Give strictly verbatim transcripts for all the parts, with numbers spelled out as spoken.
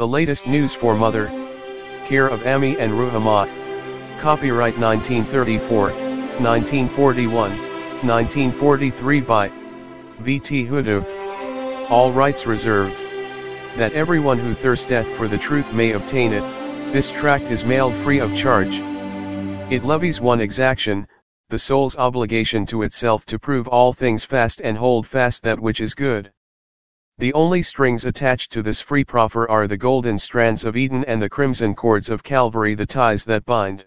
The latest news for Mother, care of Ami and Ruhama. Copyright nineteen thirty-four, nineteen forty-one, nineteen forty-three by V T Hudov. All rights reserved. That everyone who thirsteth for the truth may obtain it, this tract is mailed free of charge. It levies one exaction, the soul's obligation to itself to prove all things fast and hold fast that which is good. The only strings attached to this free proffer are the golden strands of Eden and the crimson cords of Calvary, the ties that bind.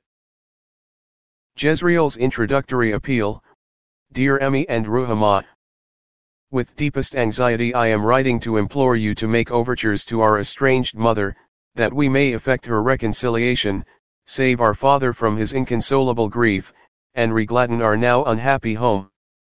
Jezreel's introductory appeal. Dear Ami and Ruhama, with deepest anxiety I am writing to implore you to make overtures to our estranged mother, that we may effect her reconciliation, save our father from his inconsolable grief, and regladden our now unhappy home.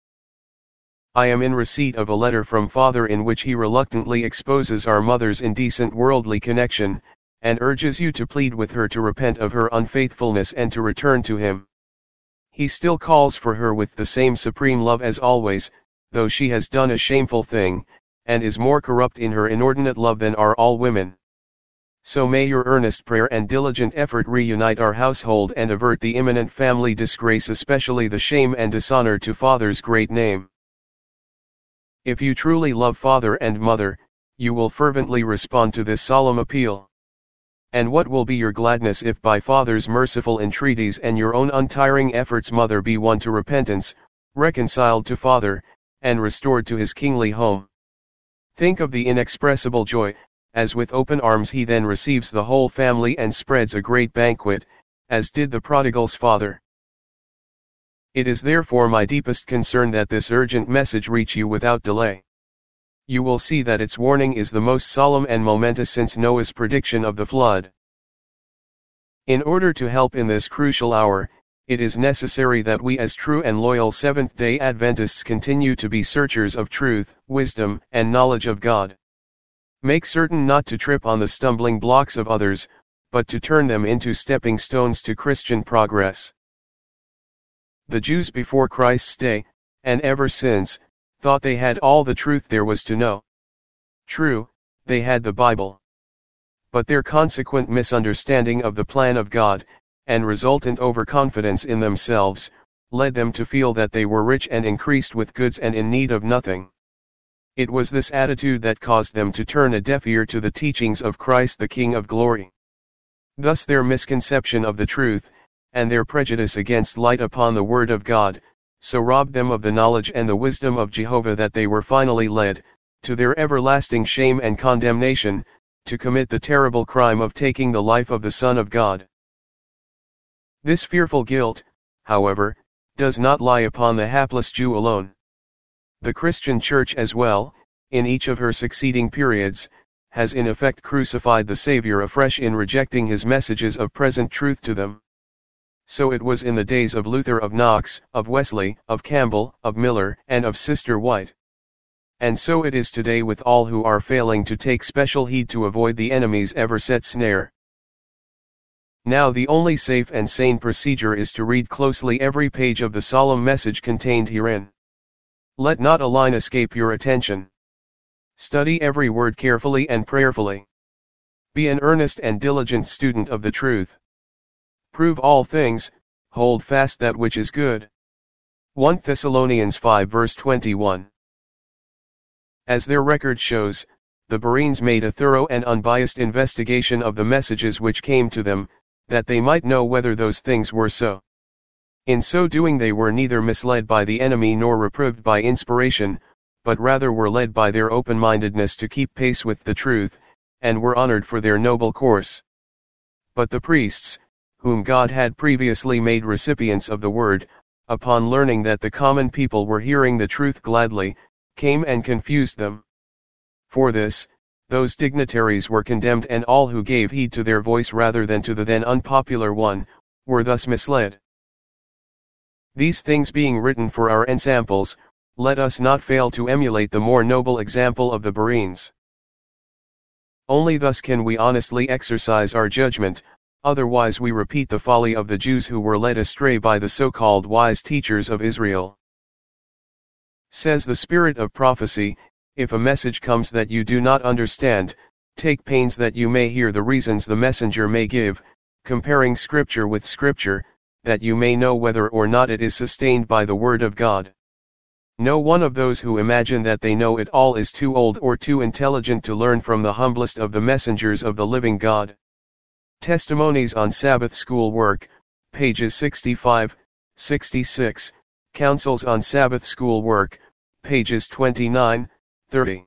I am in receipt of a letter from father in which he reluctantly exposes our mother's indecent worldly connection, and urges you to plead with her to repent of her unfaithfulness and to return to him. He still calls for her with the same supreme love as always, though she has done a shameful thing, and is more corrupt in her inordinate love than are all women. So may your earnest prayer and diligent effort reunite our household and avert the imminent family disgrace, especially the shame and dishonor to father's great name. If you truly love father and mother, you will fervently respond to this solemn appeal. And what will be your gladness if by father's merciful entreaties and your own untiring efforts mother be won to repentance, reconciled to father, and restored to his kingly home. Think of the inexpressible joy, as with open arms he then receives the whole family and spreads a great banquet, as did the prodigal's father. It is therefore my deepest concern that this urgent message reach you without delay. You will see that its warning is the most solemn and momentous since Noah's prediction of the flood. In order to help in this crucial hour, it is necessary that we as true and loyal Seventh-day Adventists continue to be searchers of truth, wisdom, and knowledge of God. Make certain not to trip on the stumbling blocks of others, but to turn them into stepping stones to Christian progress. The Jews before Christ's day, and ever since, thought they had all the truth there was to know. True, they had the Bible. But their consequent misunderstanding of the plan of God, and resultant overconfidence in themselves, led them to feel that they were rich and increased with goods and in need of nothing. It was this attitude that caused them to turn a deaf ear to the teachings of Christ the King of Glory. Thus their misconception of the truth, and their prejudice against light upon the Word of God, so robbed them of the knowledge and the wisdom of Jehovah that they were finally led, to their everlasting shame and condemnation, to commit the terrible crime of taking the life of the Son of God. This fearful guilt, however, does not lie upon the hapless Jew alone. The Christian Church as well, in each of her succeeding periods, has in effect crucified the Savior afresh in rejecting his messages of present truth to them. So it was in the days of Luther, of Knox, of Wesley, of Campbell, of Miller, and of Sister White. And so it is today with all who are failing to take special heed to avoid the enemy's ever-set snare. Now the only safe and sane procedure is to read closely every page of the solemn message contained herein. Let not a line escape your attention. Study every word carefully and prayerfully. Be an earnest and diligent student of the truth. Prove all things, hold fast that which is good. First Thessalonians five verse twenty-one. As their record shows, the Bereans made a thorough and unbiased investigation of the messages which came to them, that they might know whether those things were so. In so doing they were neither misled by the enemy nor reproved by inspiration, but rather were led by their open-mindedness to keep pace with the truth, and were honored for their noble course. But the priests, whom God had previously made recipients of the word, upon learning that the common people were hearing the truth gladly, came and confused them. For this, those dignitaries were condemned, and all who gave heed to their voice rather than to the then unpopular one, were thus misled. These things being written for our ensamples, let us not fail to emulate the more noble example of the Bereans. Only thus can we honestly exercise our judgment, otherwise we repeat the folly of the Jews who were led astray by the so-called wise teachers of Israel. Says the Spirit of Prophecy, if a message comes that you do not understand, take pains that you may hear the reasons the messenger may give, comparing scripture with scripture, that you may know whether or not it is sustained by the word of God. No one of those who imagine that they know it all is too old or too intelligent to learn from the humblest of the messengers of the living God. Testimonies on Sabbath School Work, pages sixty-five, sixty-six, Counsels on Sabbath School Work, pages twenty-nine, thirty.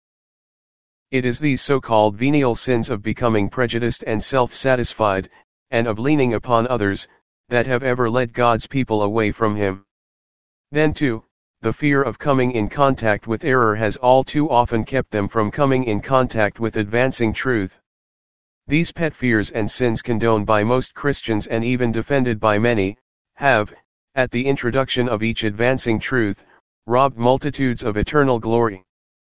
It is these so-called venial sins of becoming prejudiced and self-satisfied, and of leaning upon others, that have ever led God's people away from Him. Then too, the fear of coming in contact with error has all too often kept them from coming in contact with advancing truth. These pet fears and sins condoned by most Christians and even defended by many, have, at the introduction of each advancing truth, robbed multitudes of eternal glory.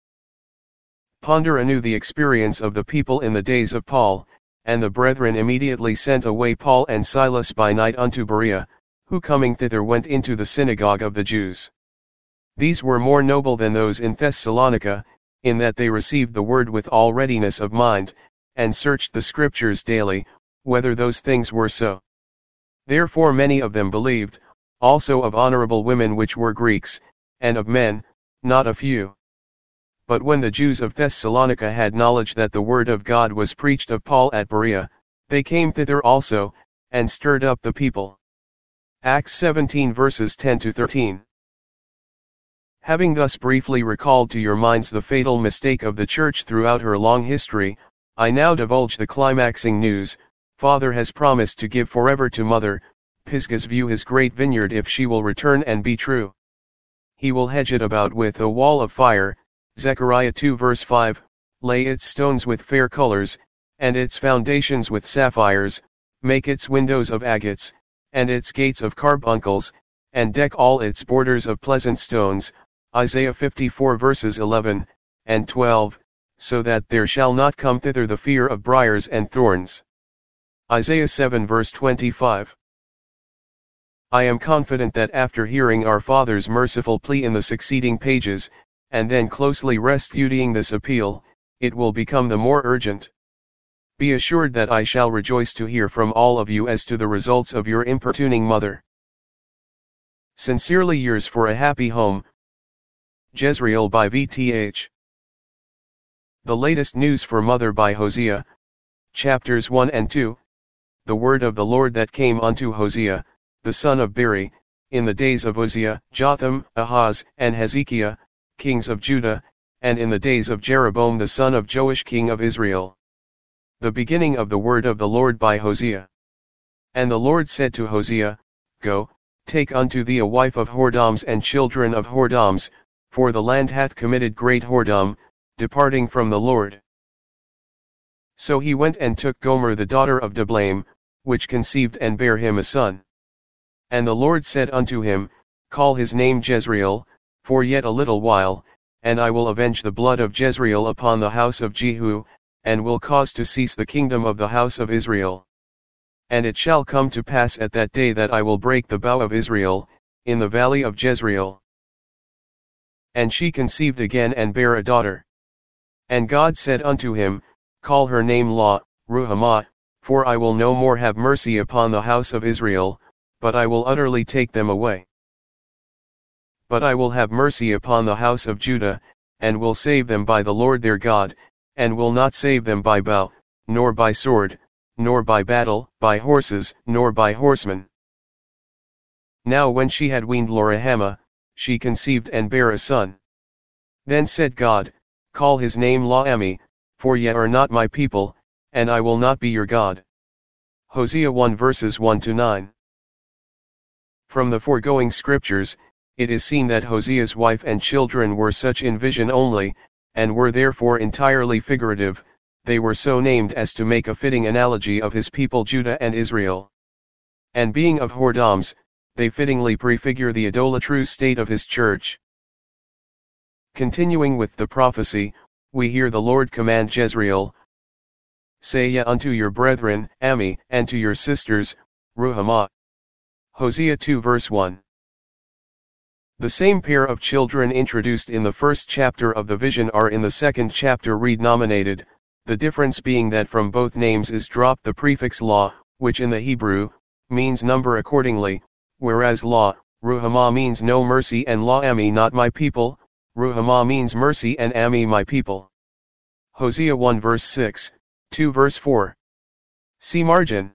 Ponder anew the experience of the people in the days of Paul, and the brethren immediately sent away Paul and Silas by night unto Berea, who coming thither went into the synagogue of the Jews. These were more noble than those in Thessalonica, in that they received the word with all readiness of mind, and searched the scriptures daily, whether those things were so. Therefore many of them believed, also of honorable women which were Greeks, and of men, not a few. But when the Jews of Thessalonica had knowledge that the word of God was preached of Paul at Berea, they came thither also, and stirred up the people. Acts seventeen verses ten to thirteen. Having thus briefly recalled to your minds the fatal mistake of the Church throughout her long history, I now divulge the climaxing news. Father has promised to give forever to Mother Pisgah's view his great vineyard if she will return and be true. He will hedge it about with a wall of fire, Zechariah two verse five, lay its stones with fair colors, and its foundations with sapphires, make its windows of agates, and its gates of carbuncles, and deck all its borders of pleasant stones, Isaiah fifty-four verses eleven and twelve, so that there shall not come thither the fear of briars and thorns. Isaiah seven verse twenty-five. I am confident that after hearing our Father's merciful plea in the succeeding pages, and then closely restudying this appeal, it will become the more urgent. Be assured that I shall rejoice to hear from all of you as to the results of your importuning mother. Sincerely yours for a happy home, Jezreel by V T H. The latest news for Mother by Hosea, chapters one and two. The word of the Lord that came unto Hosea, the son of Beeri, in the days of Uzziah, Jotham, Ahaz, and Hezekiah, kings of Judah, and in the days of Jeroboam the son of Joash king of Israel. The beginning of the word of the Lord by Hosea. And the Lord said to Hosea, Go, take unto thee a wife of whoredoms and children of whoredoms, for the land hath committed great whoredom, departing from the Lord. So he went and took Gomer the daughter of Diblaim, which conceived and bare him a son. And the Lord said unto him, Call his name Jezreel, for yet a little while, and I will avenge the blood of Jezreel upon the house of Jehu, and will cause to cease the kingdom of the house of Israel. And it shall come to pass at that day that I will break the bow of Israel, in the valley of Jezreel. And she conceived again and bare a daughter. And God said unto him, Call her name La, Ruhamah, for I will no more have mercy upon the house of Israel, but I will utterly take them away. But I will have mercy upon the house of Judah, and will save them by the Lord their God, and will not save them by bow, nor by sword, nor by battle, by horses, nor by horsemen. Now when she had weaned Loruhamah, she conceived and bare a son. Then said God, Call his name Lo-ammi, for ye are not my people, and I will not be your God. Hosea one verses one to nine. From the foregoing scriptures, it is seen that Hosea's wife and children were such in vision only, and were therefore entirely figurative. They were so named as to make a fitting analogy of his people Judah and Israel. And being of whoredoms, they fittingly prefigure the idolatrous state of his church. Continuing with the prophecy, we hear the Lord command Jezreel, Say ye unto your brethren, Ammi, and to your sisters, Ruhamah. Hosea two verse one. The same pair of children introduced in the first chapter of the vision are in the second chapter renominated, the difference being that from both names is dropped the prefix la, which in the Hebrew, means number accordingly, whereas la, Ruhamah means no mercy and la ami not my people, Ruhamah means mercy and ami my people. Hosea one verse six, two verse four. See margin.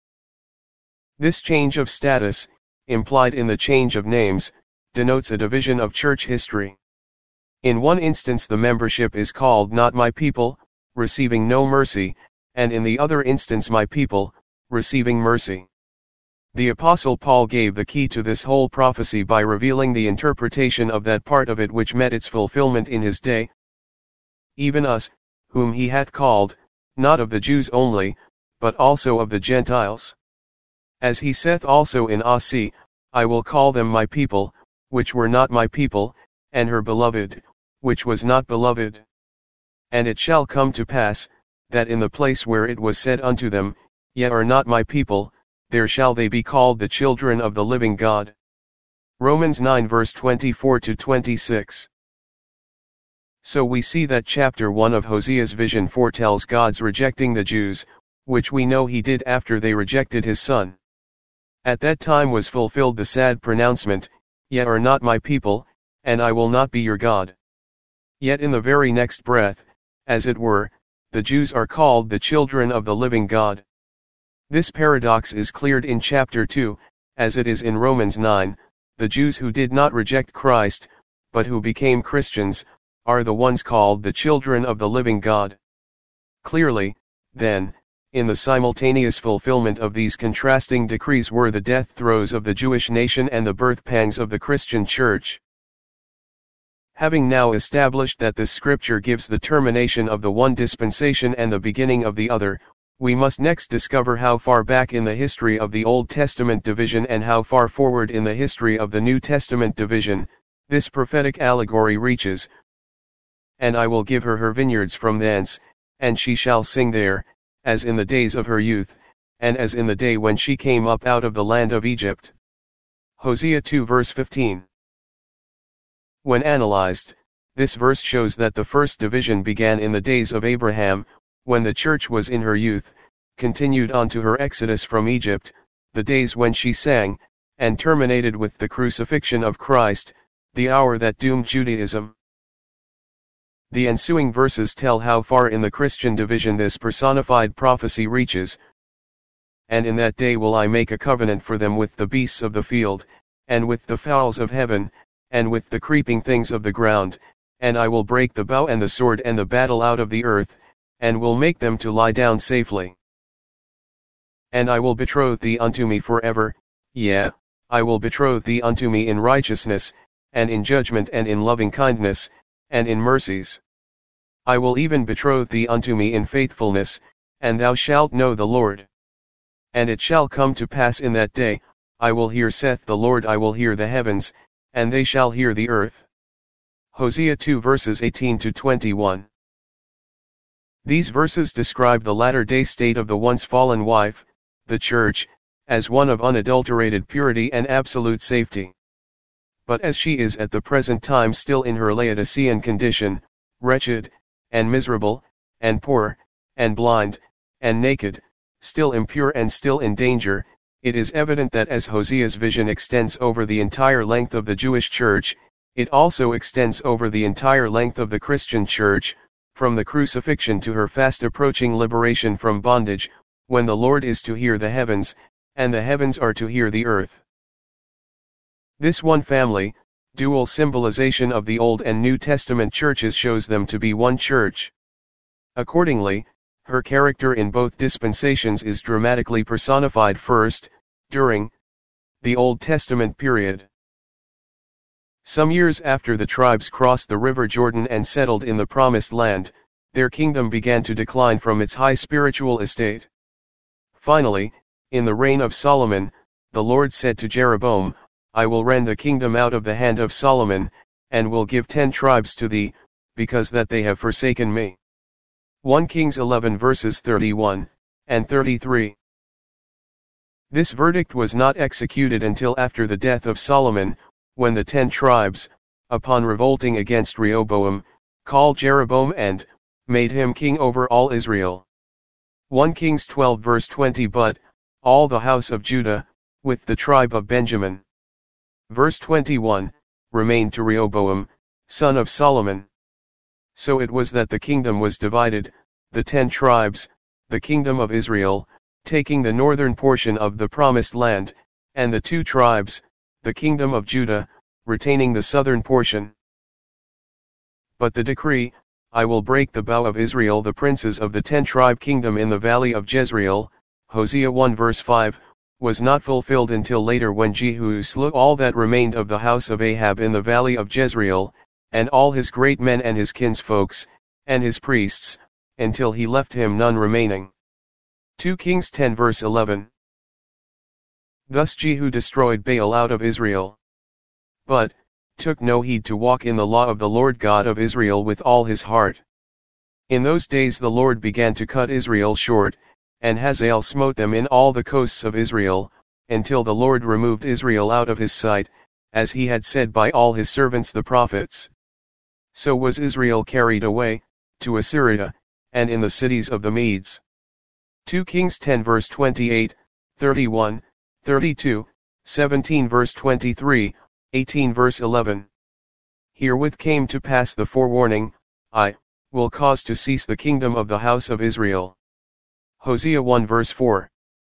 This change of status, implied in the change of names, denotes a division of church history. In one instance the membership is called not my people, receiving no mercy, and in the other instance my people, receiving mercy. The Apostle Paul gave the key to this whole prophecy by revealing the interpretation of that part of it which met its fulfillment in his day. Even us, whom he hath called, not of the Jews only, but also of the Gentiles. As he saith also in Osee, I will call them my people, which were not my people, and her beloved, which was not beloved. And it shall come to pass, that in the place where it was said unto them, Ye are not my people, there shall they be called the children of the living God. Romans nine verse twenty-four to twenty-six. So we see that chapter one of Hosea's vision foretells God's rejecting the Jews, which we know he did after they rejected his son. At that time was fulfilled the sad pronouncement, Ye are not my people, and I will not be your God. Yet in the very next breath, as it were, the Jews are called the children of the living God. This paradox is cleared in chapter two, as it is in Romans nine, the Jews who did not reject Christ, but who became Christians, are the ones called the children of the living God. Clearly, then, in the simultaneous fulfillment of these contrasting decrees were the death throes of the Jewish nation and the birth pangs of the Christian Church. Having now established that the Scripture gives the termination of the one dispensation and the beginning of the other, we must next discover how far back in the history of the Old Testament division and how far forward in the history of the New Testament division, this prophetic allegory reaches. And I will give her her vineyards from thence, and she shall sing there, as in the days of her youth, and as in the day when she came up out of the land of Egypt. Hosea two verse fifteen. When analyzed, this verse shows that the first division began in the days of Abraham, when the church was in her youth, continued on to her exodus from Egypt, the days when she sang, and terminated with the crucifixion of Christ, the hour that doomed Judaism. The ensuing verses tell how far in the Christian division this personified prophecy reaches. And in that day will I make a covenant for them with the beasts of the field, and with the fowls of heaven, and with the creeping things of the ground, and I will break the bow and the sword and the battle out of the earth, and will make them to lie down safely. And I will betroth thee unto me forever, yea, I will betroth thee unto me in righteousness, and in judgment and in loving kindness, and in mercies. I will even betroth thee unto me in faithfulness, and thou shalt know the Lord. And it shall come to pass in that day, I will hear saith the Lord I will hear the heavens, and they shall hear the earth. Hosea two verses eighteen to twenty-one. These verses describe the latter-day state of the once fallen wife, the church, as one of unadulterated purity and absolute safety. But as she is at the present time still in her Laodicean condition, wretched, and miserable, and poor, and blind, and naked, still impure and still in danger, it is evident that as Hosea's vision extends over the entire length of the Jewish church, it also extends over the entire length of the Christian church, from the crucifixion to her fast approaching liberation from bondage, when the Lord is to hear the heavens, and the heavens are to hear the earth. This one family, dual symbolization of the Old and New Testament churches shows them to be one church. Accordingly, her character in both dispensations is dramatically personified first, during the Old Testament period. Some years after the tribes crossed the river Jordan and settled in the Promised Land, their kingdom began to decline from its high spiritual estate. Finally, in the reign of Solomon, the Lord said to Jeroboam, I will rend the kingdom out of the hand of Solomon, and will give ten tribes to thee, because that they have forsaken me. First Kings eleven verses thirty-one and thirty-three. This verdict was not executed until after the death of Solomon, when the ten tribes, upon revolting against Rehoboam, called Jeroboam and made him king over all Israel. First Kings twelve verse twenty. But all the house of Judah, with the tribe of Benjamin, verse twenty-one, remained to Rehoboam, son of Solomon. So it was that the kingdom was divided, the ten tribes, the kingdom of Israel, taking the northern portion of the promised land, and the two tribes, the kingdom of Judah, retaining the southern portion. But the decree, I will break the bow of Israel, the princes of the ten-tribe kingdom in the valley of Jezreel, Hosea one verse five, was not fulfilled until later, when Jehu slew all that remained of the house of Ahab in the valley of Jezreel, and all his great men and his kinsfolks, and his priests, until he left him none remaining. Second Kings ten verse eleven. Thus Jehu destroyed Baal out of Israel, but took no heed to walk in the law of the Lord God of Israel with all his heart. In those days the Lord began to cut Israel short, and Hazael smote them in all the coasts of Israel, until the Lord removed Israel out of his sight, as he had said by all his servants the prophets. So was Israel carried away, to Assyria, and in the cities of the Medes. Second Kings ten verse twenty-eight, thirty-one, thirty-two, seventeen verse twenty-three, eighteen verse eleven. Herewith came to pass the forewarning, I will cause to cease the kingdom of the house of Israel. Hosea one verse four.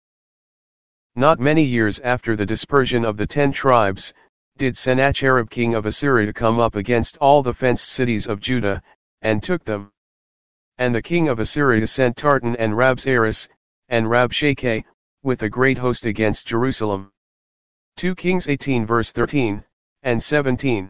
Not many years after the dispersion of the ten tribes, did Sennacherib king of Assyria come up against all the fenced cities of Judah, and took them. And the king of Assyria sent Tartan and Rabsaris, and Rabshakeh, with a great host against Jerusalem. Second Kings eighteen verse thirteen, and seventeen.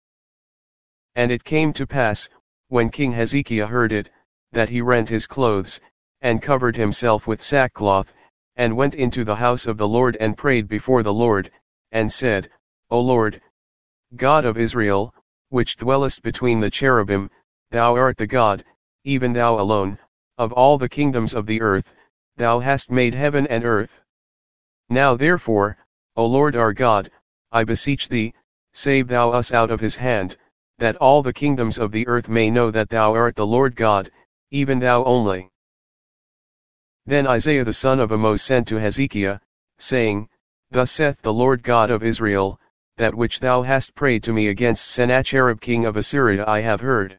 And it came to pass, when King Hezekiah heard it, that he rent his clothes, and covered himself with sackcloth, and went into the house of the Lord and prayed before the Lord, and said, O Lord, God of Israel, which dwellest between the cherubim, thou art the God, even thou alone, of all the kingdoms of the earth, thou hast made heaven and earth. Now therefore, O Lord our God, I beseech thee, save thou us out of his hand, that all the kingdoms of the earth may know that thou art the Lord God, even thou only. Then Isaiah the son of Amoz sent to Hezekiah, saying, Thus saith the Lord God of Israel, that which thou hast prayed to me against Sennacherib king of Assyria I have heard.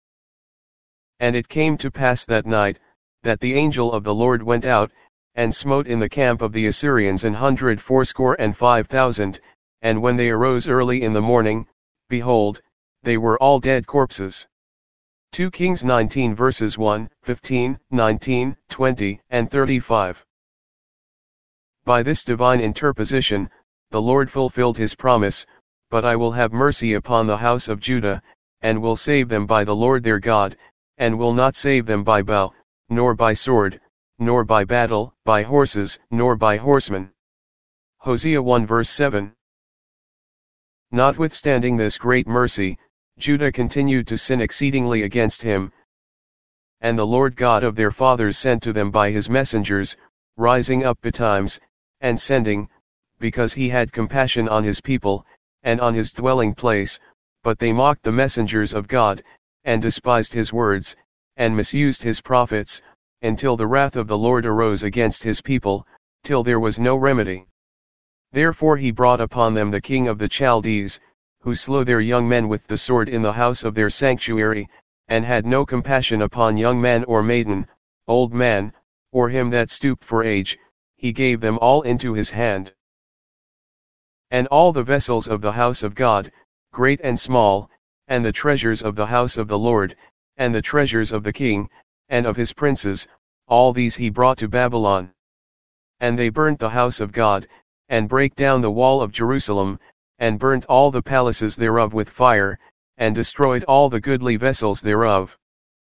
And it came to pass that night, that the angel of the Lord went out, and smote in the camp of the Assyrians an hundred fourscore and five thousand, and when they arose early in the morning, behold, they were all dead corpses. Second Kings nineteen verses one, fifteen, nineteen, twenty, and thirty-five. By this divine interposition, the Lord fulfilled his promise, but I will have mercy upon the house of Judah, and will save them by the Lord their God, and will not save them by bow, nor by sword, nor by battle, by horses, nor by horsemen. Hosea one verse seven. Notwithstanding this great mercy, Judah continued to sin exceedingly against him, and the Lord God of their fathers sent to them by his messengers, rising up betimes, and sending, because he had compassion on his people, and on his dwelling place, but they mocked the messengers of God, and despised his words, and misused his prophets, until the wrath of the Lord arose against his people, till there was no remedy. Therefore he brought upon them the king of the Chaldees, who slew their young men with the sword in the house of their sanctuary, and had no compassion upon young man or maiden, old man, or him that stooped for age, he gave them all into his hand. And all the vessels of the house of God, great and small, and the treasures of the house of the Lord, and the treasures of the king, and of his princes, all these he brought to Babylon. And they burnt the house of God, and brake down the wall of Jerusalem, and burnt all the palaces thereof with fire, and destroyed all the goodly vessels thereof.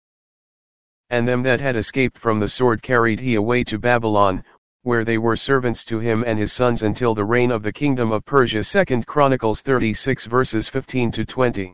And them that had escaped from the sword carried he away to Babylon, where they were servants to him and his sons until the reign of the kingdom of Persia. Second Chronicles thirty-six verses fifteen to twenty.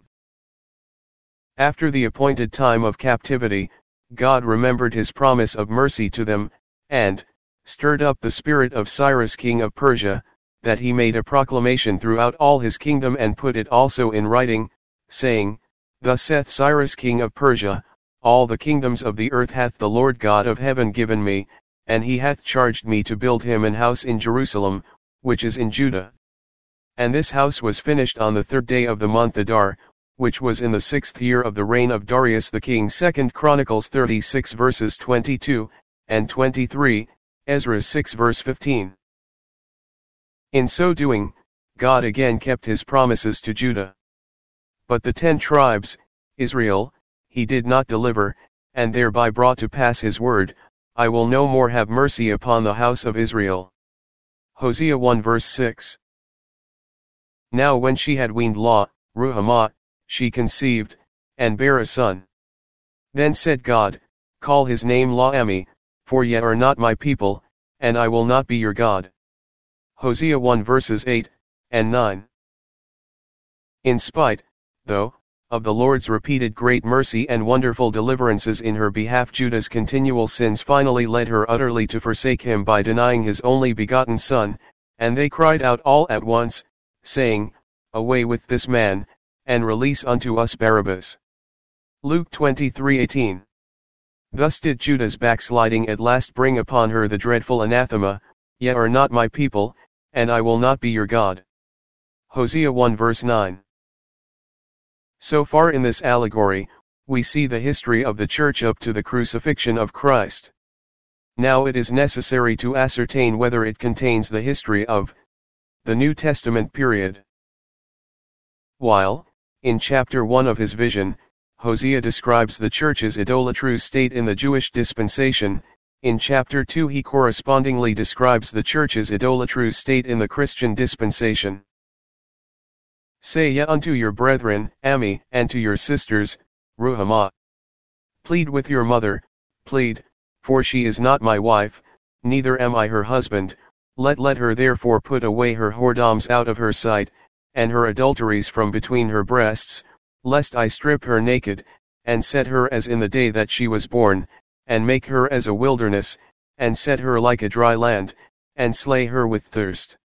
After the appointed time of captivity, God remembered his promise of mercy to them, and stirred up the spirit of Cyrus king of Persia, that he made a proclamation throughout all his kingdom and put it also in writing, saying, Thus saith Cyrus king of Persia, all the kingdoms of the earth hath the Lord God of heaven given me, and he hath charged me to build him an house in Jerusalem, which is in Judah. And this house was finished on the third day of the month Adar, which was in the sixth year of the reign of Darius the king. Second Chronicles thirty-six verses twenty-two and twenty-three, Ezra six verse fifteen. In so doing, God again kept his promises to Judah. But the ten tribes, Israel, he did not deliver, and thereby brought to pass his word, I will no more have mercy upon the house of Israel. Hosea one verse six. Now when she had weaned La, Ruhamah, she conceived, and bare a son. Then said God, Call his name La-ammi, for ye are not my people, and I will not be your God. Hosea one verses eight and nine. In spite, though, of the Lord's repeated great mercy and wonderful deliverances in her behalf, Judah's continual sins finally led her utterly to forsake him by denying his only begotten son, and they cried out all at once, saying, Away with this man, and release unto us Barabbas. Luke twenty-three eighteen. Thus did Judah's backsliding at last bring upon her the dreadful anathema, Ye are not my people, and I will not be your God. Hosea one verse nine. So far in this allegory, we see the history of the church up to the crucifixion of Christ. Now it is necessary to ascertain whether it contains the history of the New Testament period. While, in chapter one of his vision, Hosea describes the church's idolatrous state in the Jewish dispensation, in chapter two he correspondingly describes the church's idolatrous state in the Christian dispensation. Say ye unto your brethren, Ammi, and to your sisters, Ruhamah. Plead with your mother, plead, for she is not my wife, neither am I her husband, let let her therefore put away her whoredoms out of her sight, and her adulteries from between her breasts, lest I strip her naked, and set her as in the day that she was born, and make her as a wilderness, and set her like a dry land, and slay her with thirst.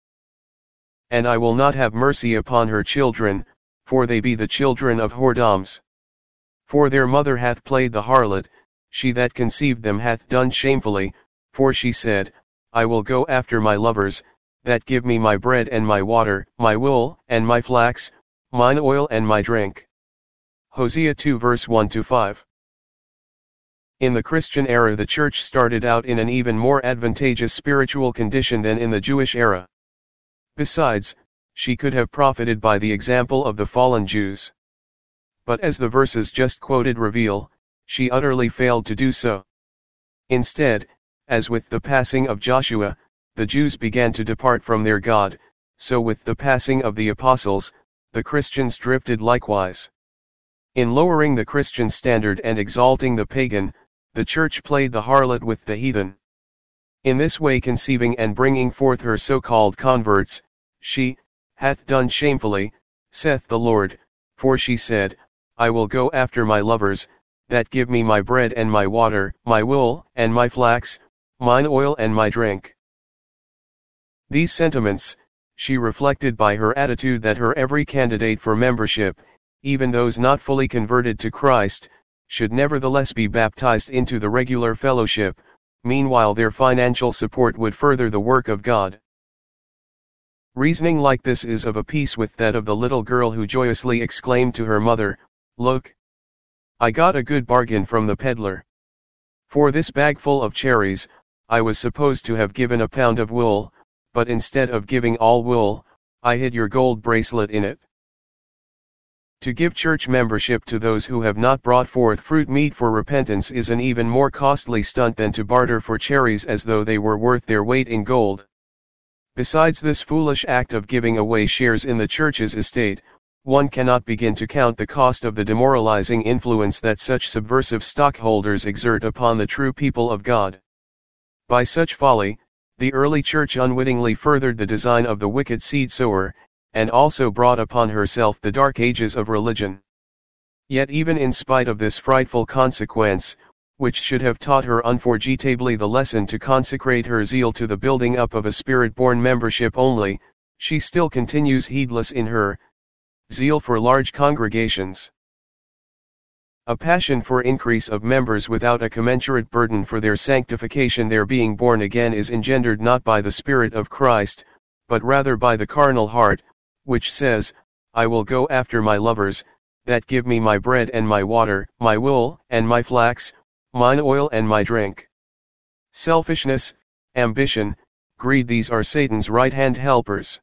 And I will not have mercy upon her children, for they be the children of whoredoms. For their mother hath played the harlot, she that conceived them hath done shamefully, for she said, I will go after my lovers, that give me my bread and my water, my wool and my flax, mine oil and my drink. Hosea two verse one to five. In the Christian era the church started out in an even more advantageous spiritual condition than in the Jewish era. Besides, she could have profited by the example of the fallen Jews. But as the verses just quoted reveal, she utterly failed to do so. Instead, as with the passing of Joshua, the Jews began to depart from their God, so with the passing of the apostles, the Christians drifted likewise. In lowering the Christian standard and exalting the pagan, the church played the harlot with the heathen. In this way, conceiving and bringing forth her so-called converts, she hath done shamefully, saith the Lord, for she said, I will go after my lovers, that give me my bread and my water, my wool and my flax, mine oil and my drink. These sentiments, she reflected by her attitude that her every candidate for membership, even those not fully converted to Christ, should nevertheless be baptized into the regular fellowship, meanwhile their financial support would further the work of God. Reasoning like this is of a piece with that of the little girl who joyously exclaimed to her mother, Look! I got a good bargain from the peddler. For this bagful of cherries, I was supposed to have given a pound of wool, but instead of giving all wool, I hid your gold bracelet in it. To give church membership to those who have not brought forth fruit meet for repentance is an even more costly stunt than to barter for cherries as though they were worth their weight in gold. Besides this foolish act of giving away shares in the church's estate, one cannot begin to count the cost of the demoralizing influence that such subversive stockholders exert upon the true people of God. By such folly, the early church unwittingly furthered the design of the wicked seed sower, and also brought upon herself the dark ages of religion. Yet even in spite of this frightful consequence, which should have taught her unforgettably the lesson to consecrate her zeal to the building up of a spirit-born membership only, she still continues heedless in her zeal for large congregations. A passion for increase of members without a commensurate burden for their sanctification. Their being born again is engendered not by the Spirit of Christ, but rather by the carnal heart, which says, I will go after my lovers, that give me my bread and my water, my wool and my flax, mine oil and my drink. Selfishness, ambition, greed, these are Satan's right-hand helpers.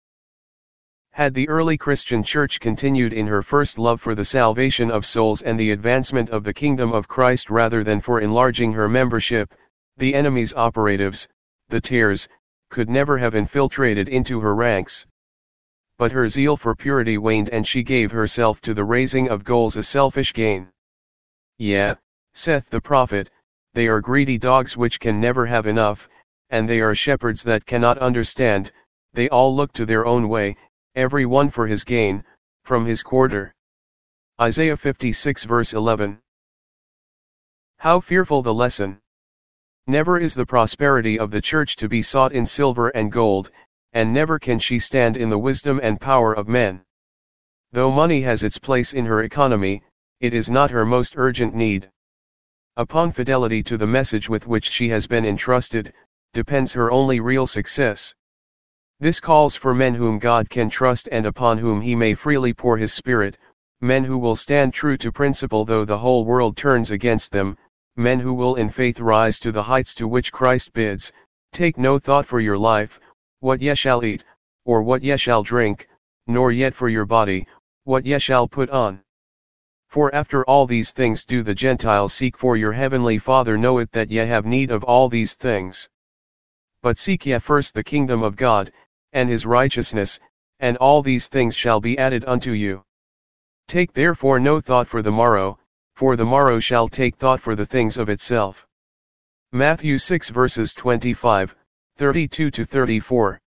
Had the early Christian church continued in her first love for the salvation of souls and the advancement of the kingdom of Christ rather than for enlarging her membership, the enemy's operatives, the tares, could never have infiltrated into her ranks. But her zeal for purity waned and she gave herself to the raising of goals, a selfish gain. Yea, saith the prophet, they are greedy dogs which can never have enough, and they are shepherds that cannot understand, they all look to their own way, every one for his gain, from his quarter. Isaiah fifty-six verse eleven. How fearful the lesson! Never is the prosperity of the church to be sought in silver and gold, and never can she stand in the wisdom and power of men. Though money has its place in her economy, it is not her most urgent need. Upon fidelity to the message with which she has been entrusted, depends her only real success. This calls for men whom God can trust and upon whom he may freely pour his Spirit, men who will stand true to principle though the whole world turns against them, men who will in faith rise to the heights to which Christ bids, take no thought for your life, what ye shall eat, or what ye shall drink, nor yet for your body, what ye shall put on. For after all these things do the Gentiles seek, for your heavenly Father knoweth that ye have need of all these things. But seek ye first the kingdom of God, and his righteousness, and all these things shall be added unto you. Take therefore no thought for the morrow, for the morrow shall take thought for the things of itself. Matthew six verses twenty-five, thirty-two to thirty-four.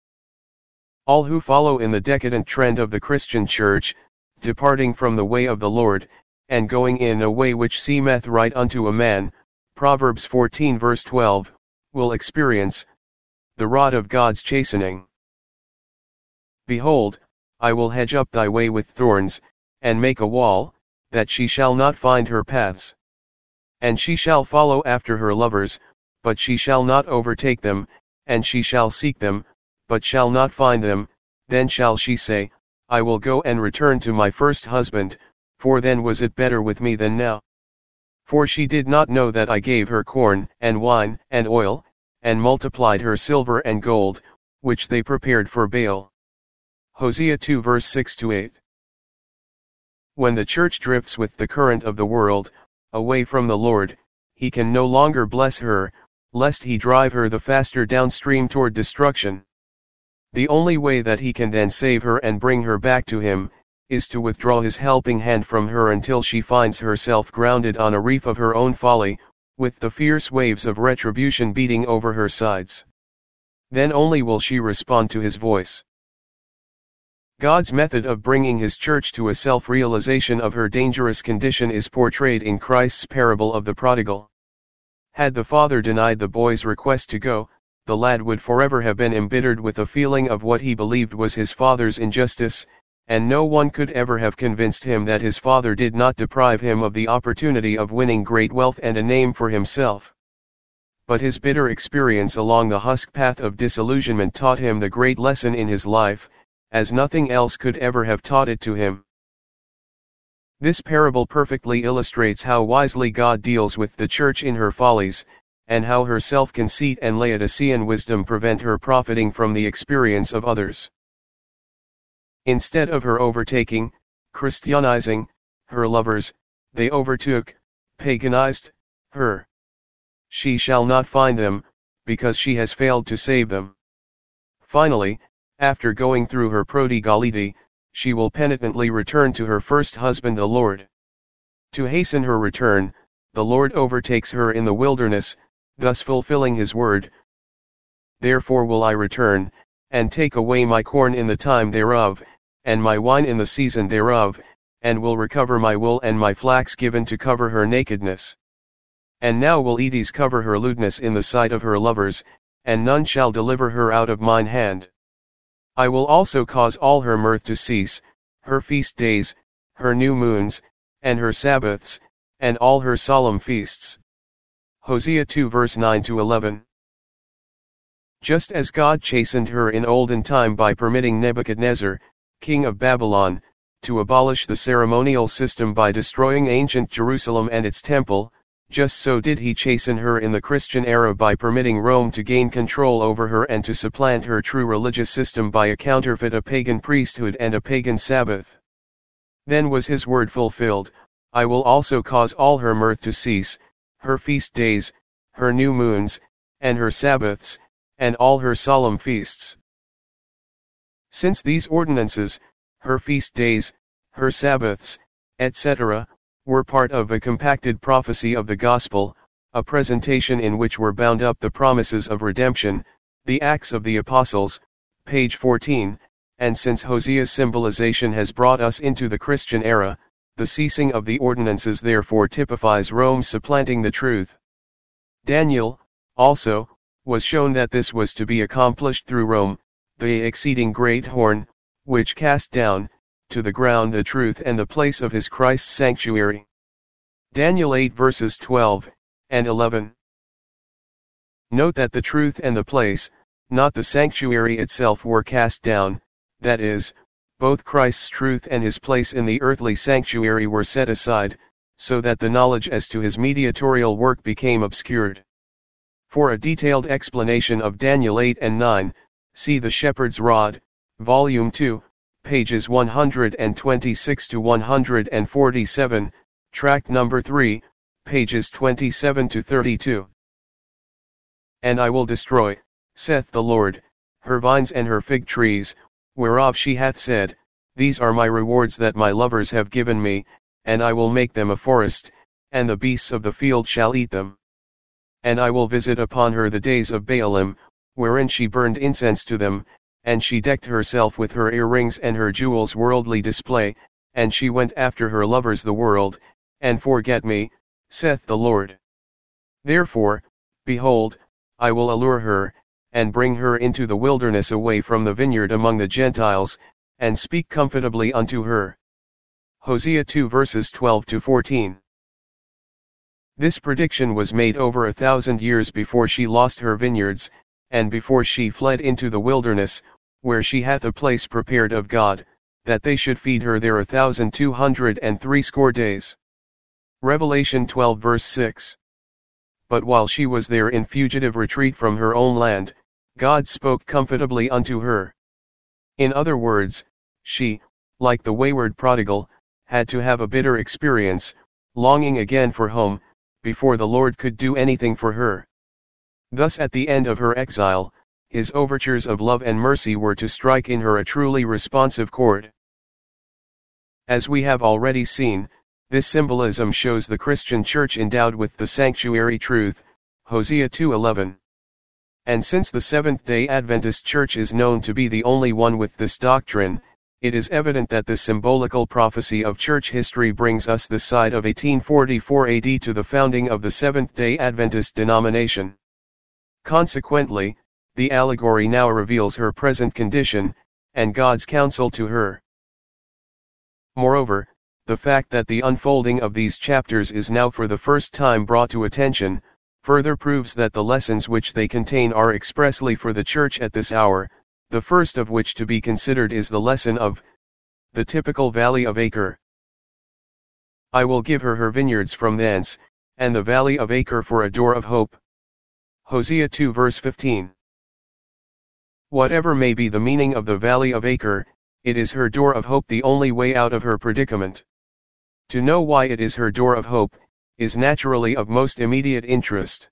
All who follow in the decadent trend of the Christian church, departing from the way of the Lord, and going in a way which seemeth right unto a man, Proverbs fourteen verse twelve, will experience the rod of God's chastening. Behold, I will hedge up thy way with thorns, and make a wall, that she shall not find her paths. And she shall follow after her lovers, but she shall not overtake them, and she shall seek them, but shall not find them. Then shall she say, I will go and return to my first husband, for then was it better with me than now. For she did not know that I gave her corn, and wine, and oil, and multiplied her silver and gold, which they prepared for Baal. Hosea two verse six to eight. When the church drifts with the current of the world, away from the Lord, he can no longer bless her, lest he drive her the faster downstream toward destruction. The only way that he can then save her and bring her back to him, is to withdraw his helping hand from her until she finds herself grounded on a reef of her own folly, with the fierce waves of retribution beating over her sides. Then only will she respond to his voice. God's method of bringing his church to a self-realization of her dangerous condition is portrayed in Christ's parable of the prodigal. Had the father denied the boy's request to go, the lad would forever have been embittered with a feeling of what he believed was his father's injustice, and no one could ever have convinced him that his father did not deprive him of the opportunity of winning great wealth and a name for himself. But his bitter experience along the husk path of disillusionment taught him the great lesson in his life, as nothing else could ever have taught it to him. This parable perfectly illustrates how wisely God deals with the church in her follies, and how her self-conceit and Laodicean wisdom prevent her profiting from the experience of others. Instead of her overtaking, Christianizing, her lovers, they overtook, paganized, her. She shall not find them, because she has failed to save them. Finally, after going through her prodigality, she will penitently return to her first husband the Lord. To hasten her return, the Lord overtakes her in the wilderness, thus fulfilling his word. Therefore will I return, and take away my corn in the time thereof, and my wine in the season thereof, and will recover my wool and my flax given to cover her nakedness. And now will Edys cover her lewdness in the sight of her lovers, and none shall deliver her out of mine hand. I will also cause all her mirth to cease, her feast days, her new moons, and her Sabbaths, and all her solemn feasts. Hosea two verse nine to eleven. Just as God chastened her in olden time by permitting Nebuchadnezzar, king of Babylon, to abolish the ceremonial system by destroying ancient Jerusalem and its temple, just so did he chasten her in the Christian era by permitting Rome to gain control over her and to supplant her true religious system by a counterfeit, a pagan priesthood and a pagan Sabbath. Then was his word fulfilled, I will also cause all her mirth to cease, her feast days, her new moons, and her Sabbaths, and all her solemn feasts. Since these ordinances, her feast days, her Sabbaths, et cetera, were part of a compacted prophecy of the gospel, a presentation in which were bound up the promises of redemption, the Acts of the Apostles, page fourteen, and since Hosea's symbolization has brought us into the Christian era, the ceasing of the ordinances therefore typifies Rome supplanting the truth. Daniel, also, was shown that this was to be accomplished through Rome, the exceeding great horn, which cast down, to the ground the truth and the place of his Christ's sanctuary. Daniel eight verses twelve and eleven. Note that the truth and the place, not the sanctuary itself, were cast down, that is, both Christ's truth and his place in the earthly sanctuary were set aside, so that the knowledge as to his mediatorial work became obscured. For a detailed explanation of Daniel eight and nine, see The Shepherd's Rod, Volume two, pages one hundred twenty-six to one hundred forty-seven, tract number three, pages twenty-seven to thirty-two. And I will destroy, saith the Lord, her vines and her fig trees, whereof she hath said, These are my rewards that my lovers have given me, and I will make them a forest, and the beasts of the field shall eat them. And I will visit upon her the days of Baalim, wherein she burned incense to them, and she decked herself with her earrings and her jewels' worldly display, and she went after her lovers the world, and forget me, saith the Lord. Therefore, behold, I will allure her, and bring her into the wilderness away from the vineyard among the Gentiles, and speak comfortably unto her. Hosea two verses twelve to fourteen. This prediction was made over a thousand years before she lost her vineyards, and before she fled into the wilderness, where she hath a place prepared of God, that they should feed her there a thousand two hundred and threescore days. Revelation twelve verse six. But while she was there in fugitive retreat from her own land, God spoke comfortably unto her. In other words, she, like the wayward prodigal, had to have a bitter experience, longing again for home, before the Lord could do anything for her. Thus at the end of her exile, his overtures of love and mercy were to strike in her a truly responsive chord. As we have already seen, this symbolism shows the Christian church endowed with the sanctuary truth, Hosea two eleven. And since the Seventh-day Adventist Church is known to be the only one with this doctrine, it is evident that the symbolical prophecy of church history brings us this side of eighteen forty-four A D to the founding of the Seventh-day Adventist denomination. Consequently, the allegory now reveals her present condition, and God's counsel to her. Moreover, the fact that the unfolding of these chapters is now for the first time brought to attention, further proves that the lessons which they contain are expressly for the church at this hour, the first of which to be considered is the lesson of the typical valley of Acre. I will give her her vineyards from thence, and the valley of Acre for a door of hope. Hosea two verse fifteen. Whatever may be the meaning of the valley of Acre, it is her door of hope, the only way out of her predicament. To know why it is her door of hope, is naturally of most immediate interest.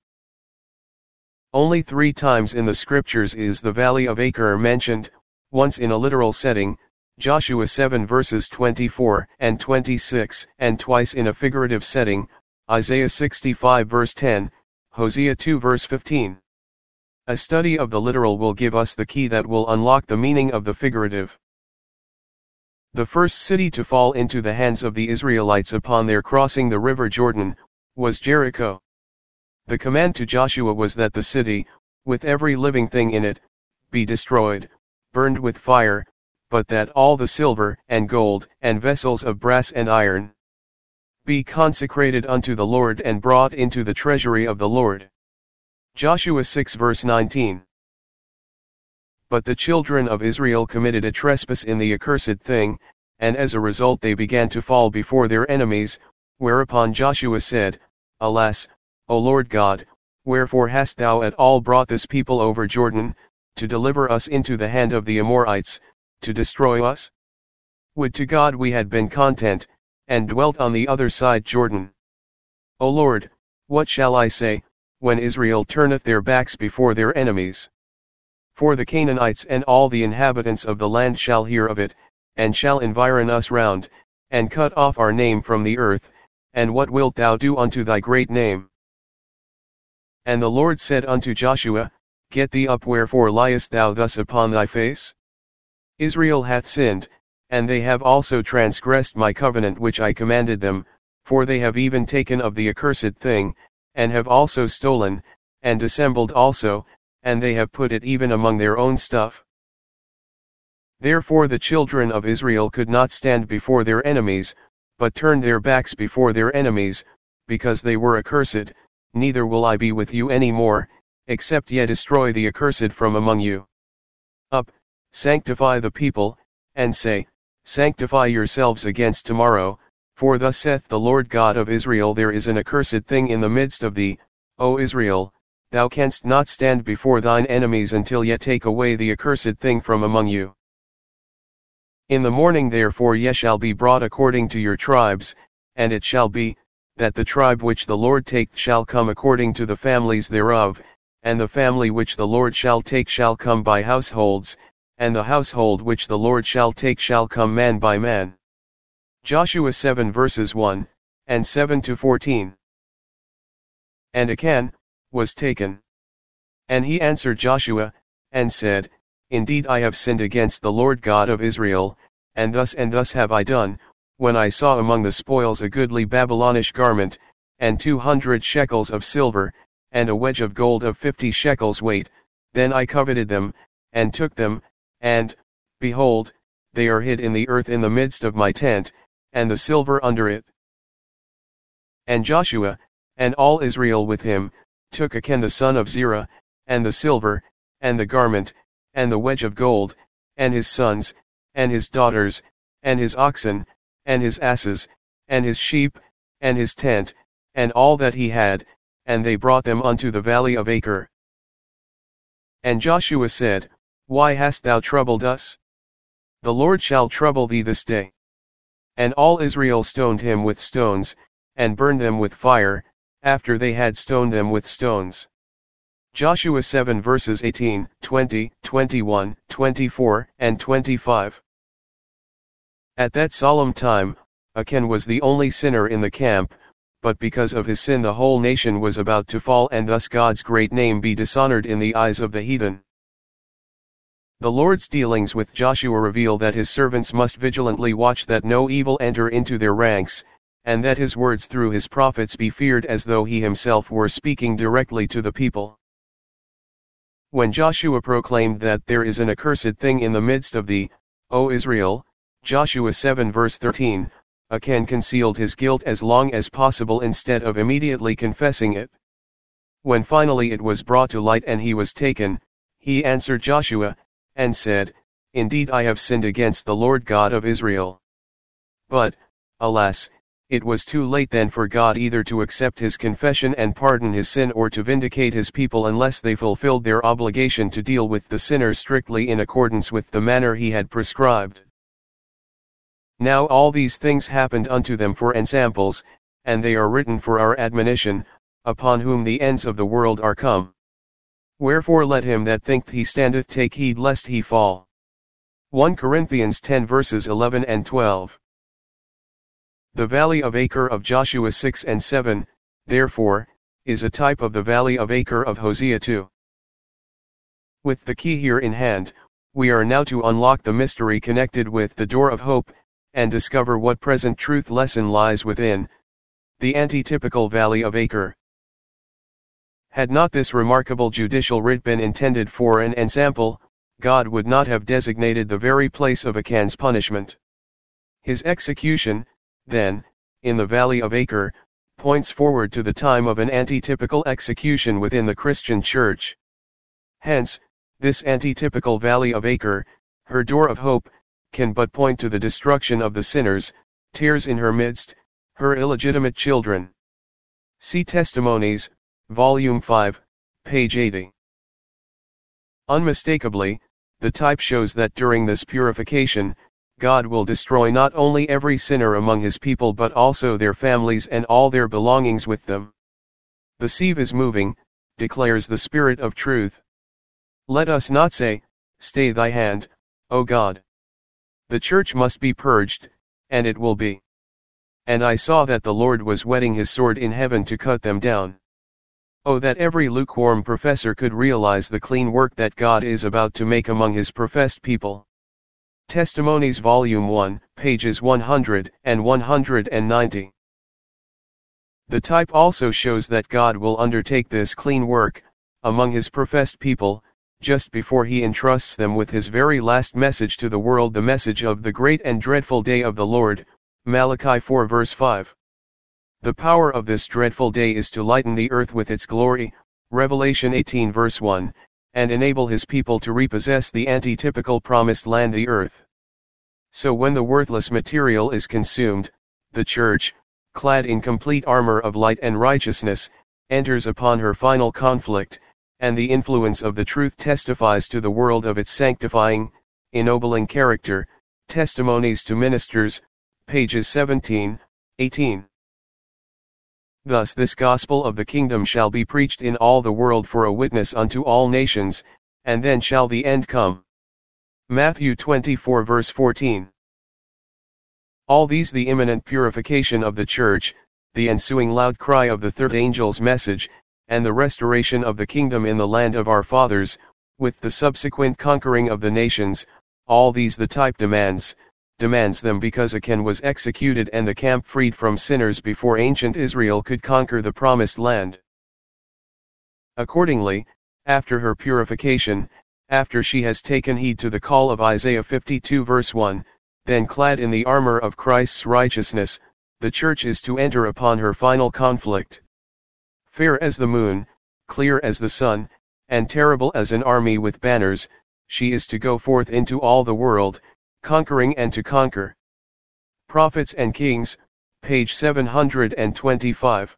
Only three times in the scriptures is the valley of Acre mentioned, once in a literal setting, Joshua seven verses twenty-four and twenty-six, and twice in a figurative setting, Isaiah sixty-five verse ten, Hosea two verse fifteen. A study of the literal will give us the key that will unlock the meaning of the figurative. The first city to fall into the hands of the Israelites upon their crossing the river Jordan, was Jericho. The command to Joshua was that the city, with every living thing in it, be destroyed, burned with fire, but that all the silver and gold and vessels of brass and iron, be consecrated unto the Lord and brought into the treasury of the Lord. Joshua six verse nineteen. But the children of Israel committed a trespass in the accursed thing, and as a result they began to fall before their enemies, whereupon Joshua said, Alas, O Lord God, wherefore hast thou at all brought this people over Jordan, to deliver us into the hand of the Amorites, to destroy us? Would to God we had been content, and dwelt on the other side Jordan. O Lord, what shall I say, when Israel turneth their backs before their enemies? For the Canaanites and all the inhabitants of the land shall hear of it, and shall environ us round, and cut off our name from the earth, and what wilt thou do unto thy great name? And the Lord said unto Joshua, Get thee up, wherefore liest thou thus upon thy face? Israel hath sinned, and they have also transgressed my covenant which I commanded them, for they have even taken of the accursed thing, and have also stolen, and dissembled also, and they have put it even among their own stuff. Therefore the children of Israel could not stand before their enemies, but turned their backs before their enemies, because they were accursed. Neither will I be with you any more, except ye destroy the accursed from among you. Up, sanctify the people, and say, Sanctify yourselves against tomorrow, for thus saith the Lord God of Israel, There is an accursed thing in the midst of thee, O Israel, thou canst not stand before thine enemies until ye take away the accursed thing from among you. In the morning therefore ye shall be brought according to your tribes, and it shall be, that the tribe which the Lord taketh shall come according to the families thereof, and the family which the Lord shall take shall come by households, and the household which the Lord shall take shall come man by man. Joshua seven verses one, and seven to fourteen. And Achan was taken. And he answered Joshua, and said, Indeed I have sinned against the Lord God of Israel, and thus and thus have I done, when I saw among the spoils a goodly Babylonish garment, and two hundred shekels of silver, and a wedge of gold of fifty shekels weight, then I coveted them, and took them, and, behold, they are hid in the earth in the midst of my tent, and the silver under it. And Joshua, and all Israel with him, took Achan the son of Zerah, and the silver, and the garment, and the wedge of gold, and his sons, and his daughters, and his oxen, and his asses, and his sheep, and his tent, and all that he had, and they brought them unto the valley of Achor. And Joshua said, Why hast thou troubled us? The Lord shall trouble thee this day. And all Israel stoned him with stones, and burned them with fire, after they had stoned them with stones. Joshua seven verses eighteen, twenty, twenty-one, twenty-four, and twenty-five. At that solemn time, Achan was the only sinner in the camp, but because of his sin the whole nation was about to fall, and thus God's great name be dishonored in the eyes of the heathen. The Lord's dealings with Joshua reveal that his servants must vigilantly watch that no evil enter into their ranks, and that his words through his prophets be feared as though he himself were speaking directly to the people. When Joshua proclaimed that there is an accursed thing in the midst of thee, O Israel, Joshua seven verse thirteen, Achan concealed his guilt as long as possible instead of immediately confessing it. When finally it was brought to light and he was taken, he answered Joshua, and said, Indeed I have sinned against the Lord God of Israel. But, alas, it was too late then for God either to accept his confession and pardon his sin or to vindicate his people unless they fulfilled their obligation to deal with the sinner strictly in accordance with the manner he had prescribed. Now all these things happened unto them for ensamples, and they are written for our admonition, upon whom the ends of the world are come. Wherefore let him that thinketh he standeth take heed lest he fall. First Corinthians ten verses eleven and twelve. The valley of Achor of Joshua six and seven, therefore, is a type of the valley of Achor of Hosea two. With the key here in hand, we are now to unlock the mystery connected with the door of hope, and discover what present truth lesson lies within the antitypical valley of Achor. Had not this remarkable judicial writ been intended for an ensample, God would not have designated the very place of Achan's punishment. His execution, then, in the Valley of Acre, points forward to the time of an antitypical execution within the Christian Church. Hence, this antitypical Valley of Acre, her door of hope, can but point to the destruction of the sinners, tares in her midst, her illegitimate children. See Testimonies, Volume five, page eighty. Unmistakably, the type shows that during this purification, God will destroy not only every sinner among his people but also their families and all their belongings with them. The sieve is moving, declares the Spirit of truth. Let us not say, "Stay thy hand, O God." The church must be purged, and it will be. And I saw that the Lord was whetting his sword in heaven to cut them down. Oh, that every lukewarm professor could realize the clean work that God is about to make among his professed people. Testimonies Volume one, pages one hundred and one hundred ninety. The type also shows that God will undertake this clean work, among his professed people, just before he entrusts them with his very last message to the world, the message of the great and dreadful day of the Lord, Malachi four verse five. The power of this dreadful day is to lighten the earth with its glory, Revelation eighteen verse one, and enable his people to repossess the antitypical promised land, the earth. So when the worthless material is consumed, the church, clad in complete armor of light and righteousness, enters upon her final conflict, and the influence of the truth testifies to the world of its sanctifying, ennobling character. Testimonies to Ministers, pages seventeen, eighteen. Thus this gospel of the kingdom shall be preached in all the world for a witness unto all nations, and then shall the end come. Matthew twenty-four verse fourteen. All these, the imminent purification of the church, the ensuing loud cry of the third angel's message, and the restoration of the kingdom in the land of our fathers, with the subsequent conquering of the nations, all these the type demands, demands them because Achan was executed and the camp freed from sinners before ancient Israel could conquer the promised land. Accordingly, after her purification, after she has taken heed to the call of Isaiah fifty-two verse one, then clad in the armor of Christ's righteousness, the church is to enter upon her final conflict. Fair as the moon, clear as the sun, and terrible as an army with banners, she is to go forth into all the world, conquering and to conquer. Prophets and Kings, page seven hundred twenty-five.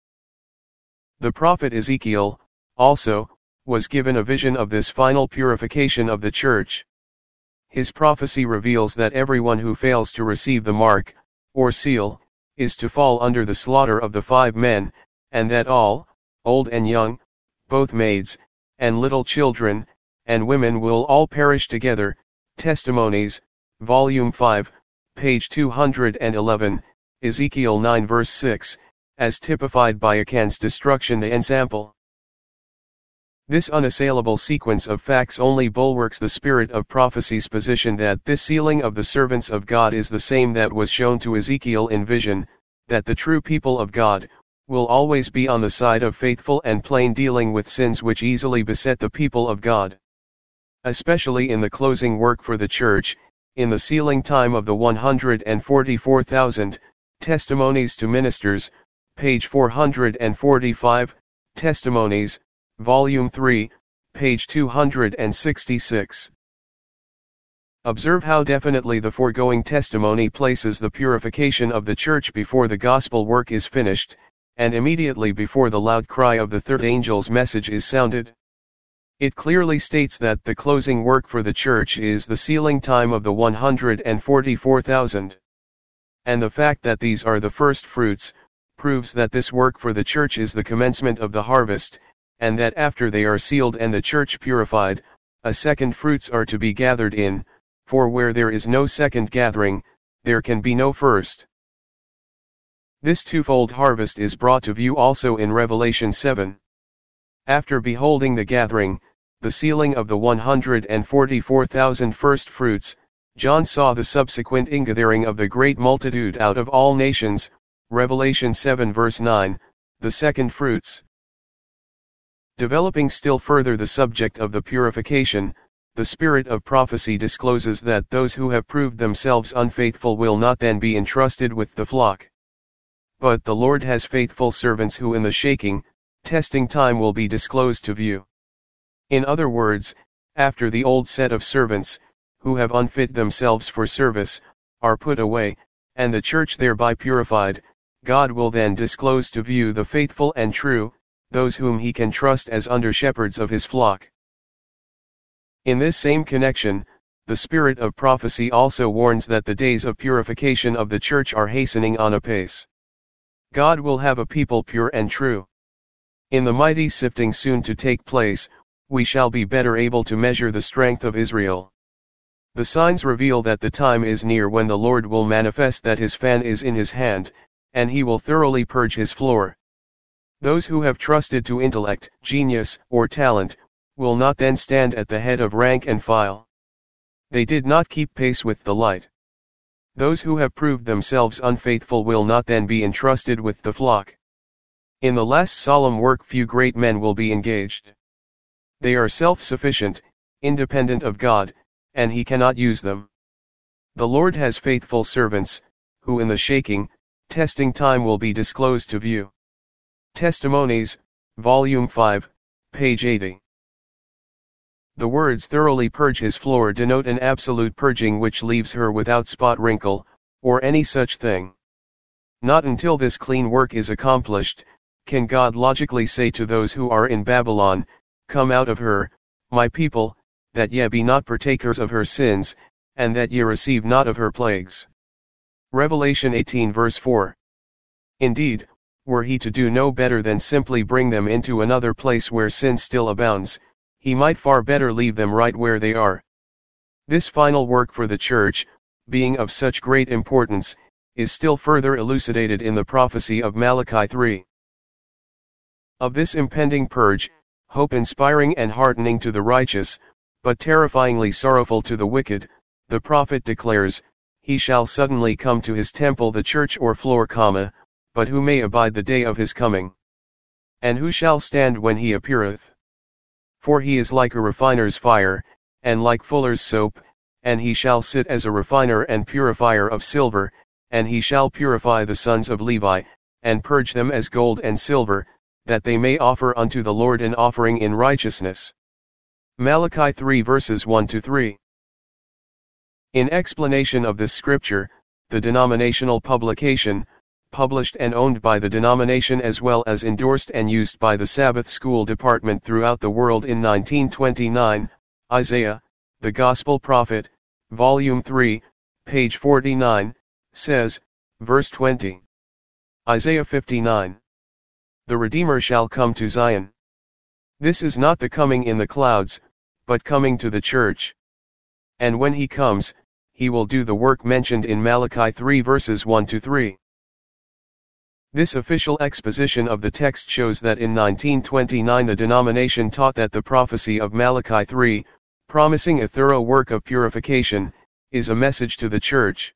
The prophet Ezekiel, also, was given a vision of this final purification of the church. His prophecy reveals that everyone who fails to receive the mark, or seal, is to fall under the slaughter of the five men, and that all, old and young, both maids, and little children, and women will all perish together. Testimonies, Volume five, page two hundred eleven, Ezekiel nine verse six, as typified by Achan's destruction, the ensample. This unassailable sequence of facts only bulwarks the spirit of prophecy's position that this sealing of the servants of God is the same that was shown to Ezekiel in vision, that the true people of God will always be on the side of faithful and plain dealing with sins which easily beset the people of God. Especially in the closing work for the church, in the sealing time of the one hundred forty-four thousand, Testimonies to Ministers, page four hundred forty-five, Testimonies, Volume three, page two hundred sixty-six. Observe how definitely the foregoing testimony places the purification of the church before the gospel work is finished, and immediately before the loud cry of the third angel's message is sounded. It clearly states that the closing work for the church is the sealing time of the one hundred forty-four thousand. And the fact that these are the first fruits, proves that this work for the church is the commencement of the harvest, and that after they are sealed and the church purified, a second fruits are to be gathered in, for where there is no second gathering, there can be no first. This twofold harvest is brought to view also in Revelation seven. After beholding the gathering, the sealing of the one hundred forty-four thousand first fruits, John saw the subsequent ingathering of the great multitude out of all nations, Revelation seven verse nine, the second fruits. Developing still further the subject of the purification, the spirit of prophecy discloses that those who have proved themselves unfaithful will not then be entrusted with the flock. but the Lord has faithful servants who in the shaking, testing time will be disclosed to view. In other words, after the old set of servants, who have unfit themselves for service, are put away, and the church thereby purified, God will then disclose to view the faithful and true, those whom he can trust as under-shepherds of his flock. In this same connection, the spirit of prophecy also warns that the days of purification of the church are hastening on apace. God will have a people pure and true. In the mighty sifting soon to take place, we shall be better able to measure the strength of Israel. The signs reveal that the time is near when the Lord will manifest that his fan is in his hand, and he will thoroughly purge his floor. Those who have trusted to intellect, genius, or talent, will not then stand at the head of rank and file. They did not keep pace with the light. Those who have proved themselves unfaithful will not then be entrusted with the flock. In the last solemn work few great men will be engaged. They are self-sufficient, independent of God, and he cannot use them. The Lord has faithful servants, who in the shaking, testing time will be disclosed to view. Testimonies, Volume five, page eighty. The words thoroughly purge his floor denote an absolute purging which leaves her without spot, wrinkle, or any such thing. Not until this clean work is accomplished, can God logically say to those who are in Babylon, "Come out of her, my people, that ye be not partakers of her sins, and that ye receive not of her plagues." Revelation eighteen verse four. Indeed, were he to do no better than simply bring them into another place where sin still abounds, he might far better leave them right where they are. This final work for the church, being of such great importance, is still further elucidated in the prophecy of Malachi three. Of this impending purge, hope-inspiring and heartening to the righteous, but terrifyingly sorrowful to the wicked, the prophet declares, "He shall suddenly come to his temple, the church or floor, comma, but who may abide the day of his coming? And who shall stand when he appeareth? For he is like a refiner's fire, and like fuller's soap, and he shall sit as a refiner and purifier of silver, and he shall purify the sons of Levi, and purge them as gold and silver, that they may offer unto the Lord an offering in righteousness." Malachi three verses one to three. In explanation of this scripture, the denominational publication, published and owned by the denomination as well as endorsed and used by the Sabbath School Department throughout the world in nineteen twenty-nine, Isaiah, the Gospel Prophet, Volume three, page forty-nine, says, verse twenty. Isaiah fifty-nine. The Redeemer shall come to Zion. This is not the coming in the clouds, but coming to the church. And when he comes, he will do the work mentioned in Malachi three verses one to three. This official exposition of the text shows that in nineteen twenty-nine the denomination taught that the prophecy of Malachi three, promising a thorough work of purification, is a message to the church.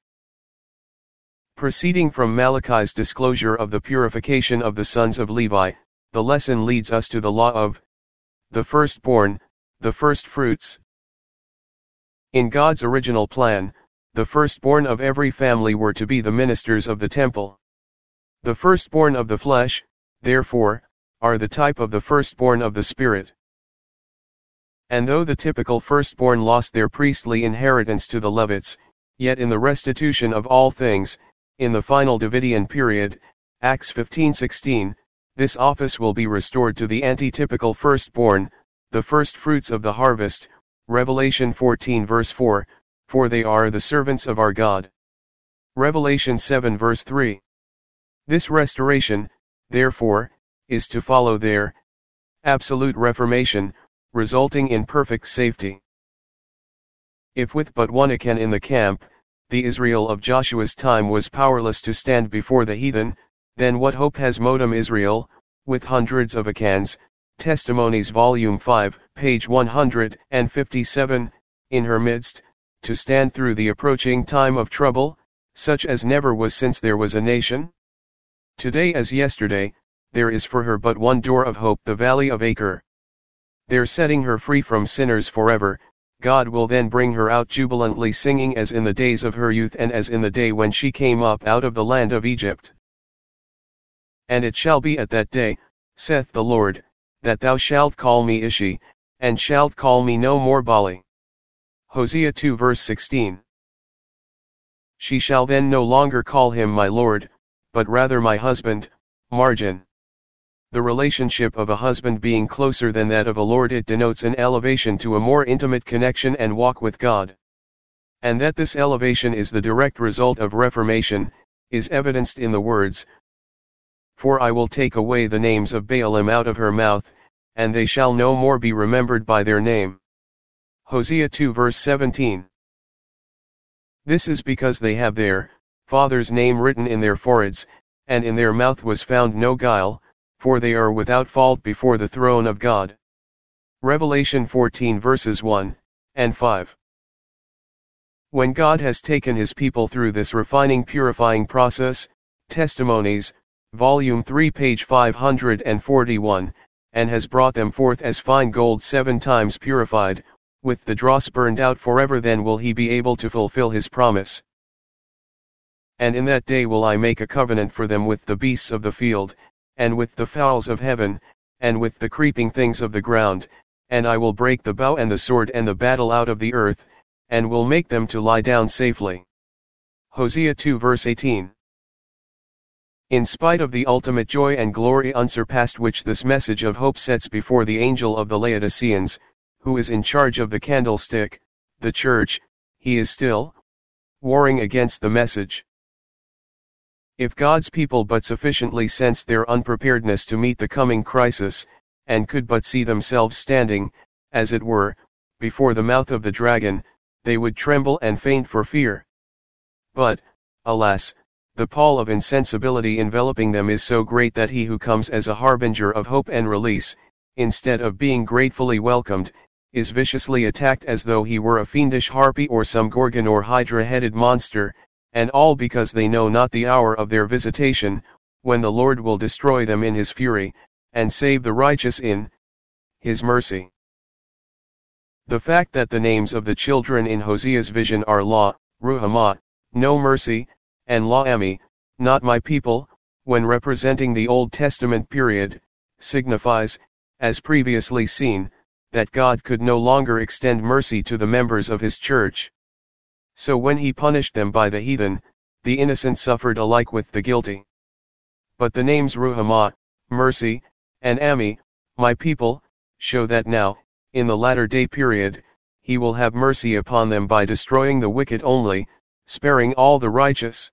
Proceeding from Malachi's disclosure of the purification of the sons of Levi, the lesson leads us to the law of the firstborn, the first fruits. In God's original plan, the firstborn of every family were to be the ministers of the temple. The firstborn of the flesh, therefore, are the type of the firstborn of the Spirit. And though the typical firstborn lost their priestly inheritance to the Levites, yet in the restitution of all things, in the final Davidian period, Acts fifteen sixteen, this office will be restored to the anti-typical firstborn, the first fruits of the harvest, Revelation fourteen verse four, for they are the servants of our God. Revelation seven verse three. This restoration, therefore, is to follow their absolute reformation, resulting in perfect safety. If with but one Achan in the camp, the Israel of Joshua's time was powerless to stand before the heathen, then what hope has Modem Israel, with hundreds of Achans, Testimonies Volume five, page one hundred fifty-seven, in her midst, to stand through the approaching time of trouble, such as never was since there was a nation? Today as yesterday, there is for her but one door of hope, the valley of Achor. There setting her free from sinners forever, God will then bring her out jubilantly singing as in the days of her youth and as in the day when she came up out of the land of Egypt. And it shall be at that day, saith the Lord, that thou shalt call me Ishi, and shalt call me no more Bali. Hosea two verse sixteen. She shall then no longer call him my Lord, but rather my husband. Margin. The relationship of a husband being closer than that of a lord, it denotes an elevation to a more intimate connection and walk with God. And that this elevation is the direct result of reformation, is evidenced in the words, For I will take away the names of Baalim out of her mouth, and they shall no more be remembered by their name. Hosea two verse seventeen. This is because they have their father's name written in their foreheads, and in their mouth was found no guile, for they are without fault before the throne of God. Revelation fourteen verses one and five. When God has taken his people through this refining purifying process, Testimonies, Volume three page five hundred forty-one, and has brought them forth as fine gold seven times purified, with the dross burned out forever, then will he be able to fulfill his promise. And in that day will I make a covenant for them with the beasts of the field, and with the fowls of heaven, and with the creeping things of the ground, and I will break the bow and the sword and the battle out of the earth, and will make them to lie down safely. Hosea two verse eighteen. In spite of the ultimate joy and glory unsurpassed which this message of hope sets before the angel of the Laodiceans, who is in charge of the candlestick, the church, he is still warring against the message. If God's people but sufficiently sensed their unpreparedness to meet the coming crisis, and could but see themselves standing, as it were, before the mouth of the dragon, they would tremble and faint for fear. But, alas, the pall of insensibility enveloping them is so great that he who comes as a harbinger of hope and release, instead of being gratefully welcomed, is viciously attacked as though he were a fiendish harpy or some gorgon or hydra-headed monster, and all because they know not the hour of their visitation, when the Lord will destroy them in his fury, and save the righteous in his mercy. The fact that the names of the children in Hosea's vision are La, Ruhamah, no mercy, and La-Ami, not my people, when representing the Old Testament period, signifies, as previously seen, that God could no longer extend mercy to the members of his church. So when he punished them by the heathen, the innocent suffered alike with the guilty. But the names Ruhamah, mercy, and Ami, my people, show that now, in the latter-day period, he will have mercy upon them by destroying the wicked only, sparing all the righteous.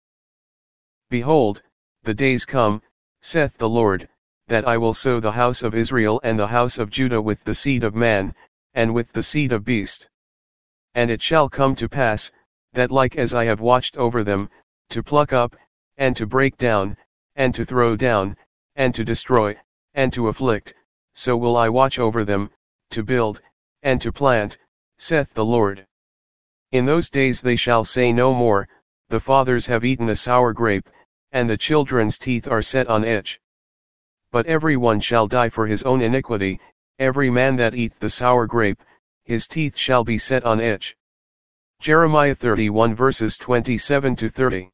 Behold, the days come, saith the Lord, that I will sow the house of Israel and the house of Judah with the seed of man, and with the seed of beast. And it shall come to pass, that like as I have watched over them, to pluck up, and to break down, and to throw down, and to destroy, and to afflict, so will I watch over them, to build, and to plant, saith the Lord. In those days they shall say no more, the fathers have eaten a sour grape, and the children's teeth are set on edge. But every one shall die for his own iniquity, every man that eateth the sour grape, his teeth shall be set on edge. Jeremiah thirty-one verses twenty-seven to thirty.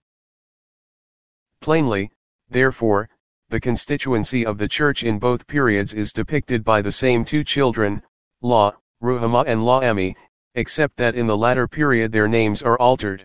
Plainly, therefore, the constituency of the church in both periods is depicted by the same two children, La, Ruhamah and La-Ami, except that in the latter period their names are altered.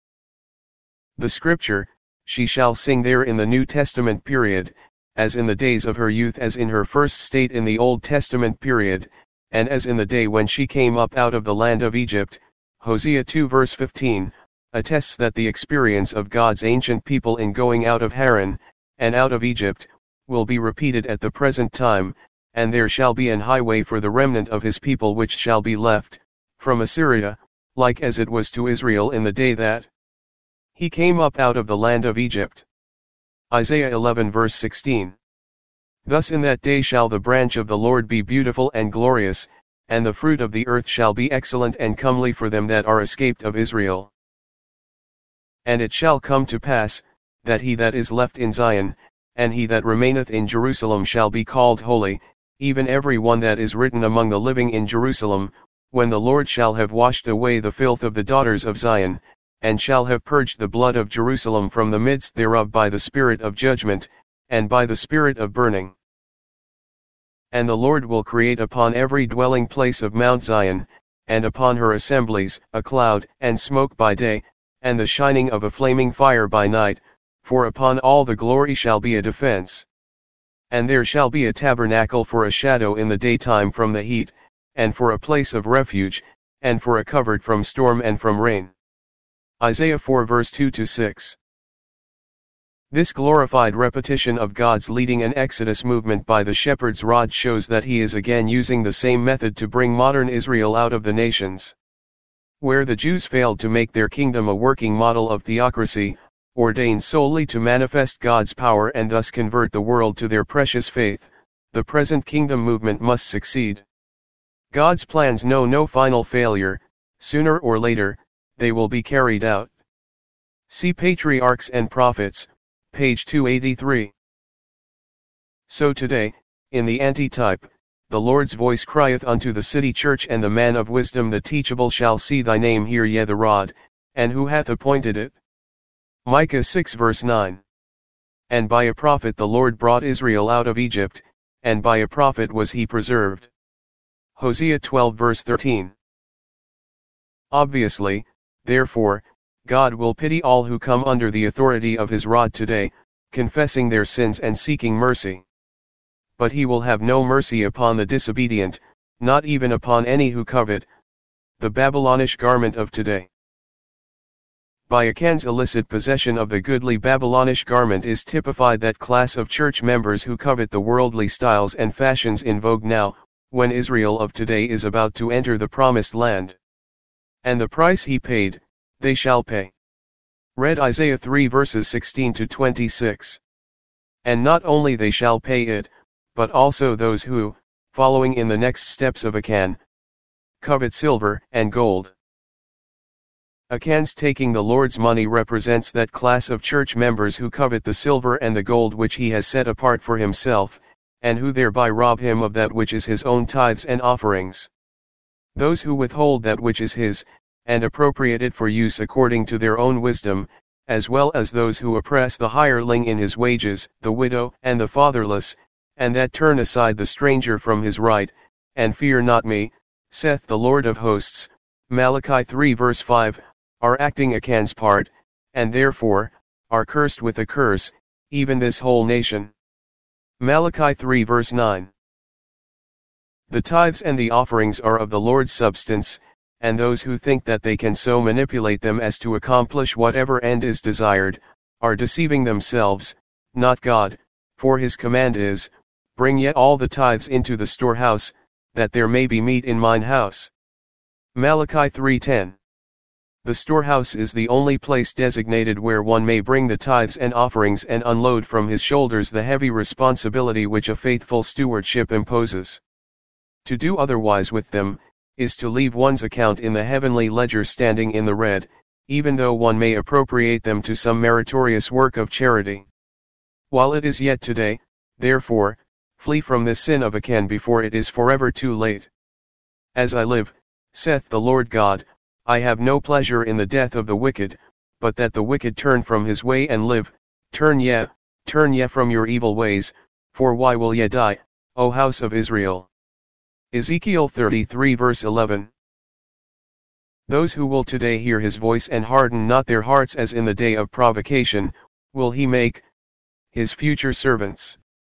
The scripture, she shall sing there in the New Testament period, as in the days of her youth, as in her first state in the Old Testament period, and as in the day when she came up out of the land of Egypt, Hosea two verse fifteen, attests that the experience of God's ancient people in going out of Haran, and out of Egypt, will be repeated at the present time, and there shall be an highway for the remnant of his people which shall be left, from Assyria, like as it was to Israel in the day that he came up out of the land of Egypt. Isaiah eleven verse sixteen. Thus in that day shall the branch of the Lord be beautiful and glorious, and the fruit of the earth shall be excellent and comely for them that are escaped of Israel. And it shall come to pass, that he that is left in Zion, and he that remaineth in Jerusalem shall be called holy, even every one that is written among the living in Jerusalem, when the Lord shall have washed away the filth of the daughters of Zion, and shall have purged the blood of Jerusalem from the midst thereof by the spirit of judgment, and by the spirit of burning. And the Lord will create upon every dwelling place of Mount Zion, and upon her assemblies, a cloud, and smoke by day, and the shining of a flaming fire by night, for upon all the glory shall be a defense. And there shall be a tabernacle for a shadow in the daytime from the heat, and for a place of refuge, and for a covert from storm and from rain. Isaiah four verse two to six. This glorified repetition of God's leading an Exodus movement by the shepherd's rod shows that he is again using the same method to bring modern Israel out of the nations. Where the Jews failed to make their kingdom a working model of theocracy, ordained solely to manifest God's power and thus convert the world to their precious faith, the present kingdom movement must succeed. God's plans know no final failure, sooner or later, they will be carried out. See Patriarchs and Prophets, page two eighty-three. So today, in the antitype, the Lord's voice crieth unto the city church, and the man of wisdom the teachable shall see thy name here, yea the rod, and who hath appointed it? Micah six verse nine. And by a prophet the Lord brought Israel out of Egypt, and by a prophet was he preserved. Hosea twelve verse thirteen. Obviously, therefore, God will pity all who come under the authority of his rod today, confessing their sins and seeking mercy. But he will have no mercy upon the disobedient, not even upon any who covet the Babylonish garment of today. By Achan's illicit possession of the goodly Babylonish garment is typified that class of church members who covet the worldly styles and fashions in vogue now, when Israel of today is about to enter the promised land. And the price he paid, they shall pay. Read Isaiah three verses sixteen to twenty-six. And not only they shall pay it, but also those who, following in the next steps of Achan, covet silver and gold. Achan's taking the Lord's money represents that class of church members who covet the silver and the gold which he has set apart for himself, and who thereby rob him of that which is his own tithes and offerings. Those who withhold that which is his, and appropriate it for use according to their own wisdom, as well as those who oppress the hireling in his wages, the widow and the fatherless, and that turn aside the stranger from his right, and fear not me, saith the Lord of hosts, Malachi three verse five, are acting Achan's part, and therefore, are cursed with a curse, even this whole nation. Malachi three verse nine. The tithes and the offerings are of the Lord's substance, and those who think that they can so manipulate them as to accomplish whatever end is desired, are deceiving themselves, not God, for his command is, bring ye all the tithes into the storehouse, that there may be meat in mine house. Malachi three ten. The storehouse is the only place designated where one may bring the tithes and offerings and unload from his shoulders the heavy responsibility which a faithful stewardship imposes. To do otherwise with them, is to leave one's account in the heavenly ledger standing in the red, even though one may appropriate them to some meritorious work of charity. While it is yet today, therefore, flee from this sin of Achan before it is forever too late. As I live, saith the Lord God, I have no pleasure in the death of the wicked, but that the wicked turn from his way and live. Turn ye, turn ye from your evil ways, for why will ye die, O house of Israel? Ezekiel thirty-three verse eleven. Those who will today hear his voice and harden not their hearts as in the day of provocation, will he make his future servants.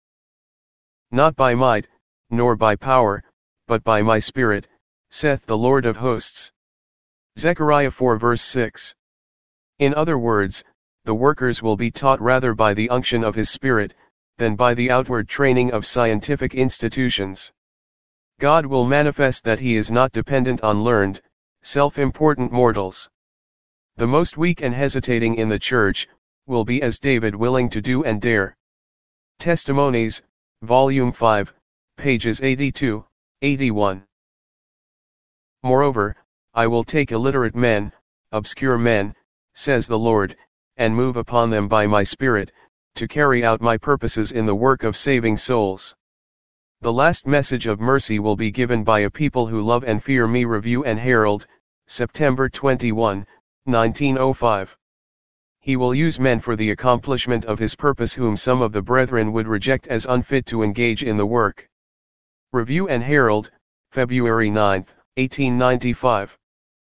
Not by might, nor by power, but by my spirit, saith the Lord of hosts. Zechariah four verse six. In other words, the workers will be taught rather by the unction of his spirit, than by the outward training of scientific institutions. God will manifest that he is not dependent on learned, self-important mortals. The most weak and hesitating in the church, will be as David willing to do and dare. Testimonies, Volume five, pages eighty-two, eighty-one. Moreover, I will take illiterate men, obscure men, says the Lord, and move upon them by my Spirit, to carry out my purposes in the work of saving souls. The last message of mercy will be given by a people who love and fear me. Review and Herald, September twenty-first, nineteen oh five. he will use men for the accomplishment of his purpose whom some of the brethren would reject as unfit to engage in the work. Review and Herald, February ninth, eighteen ninety-five.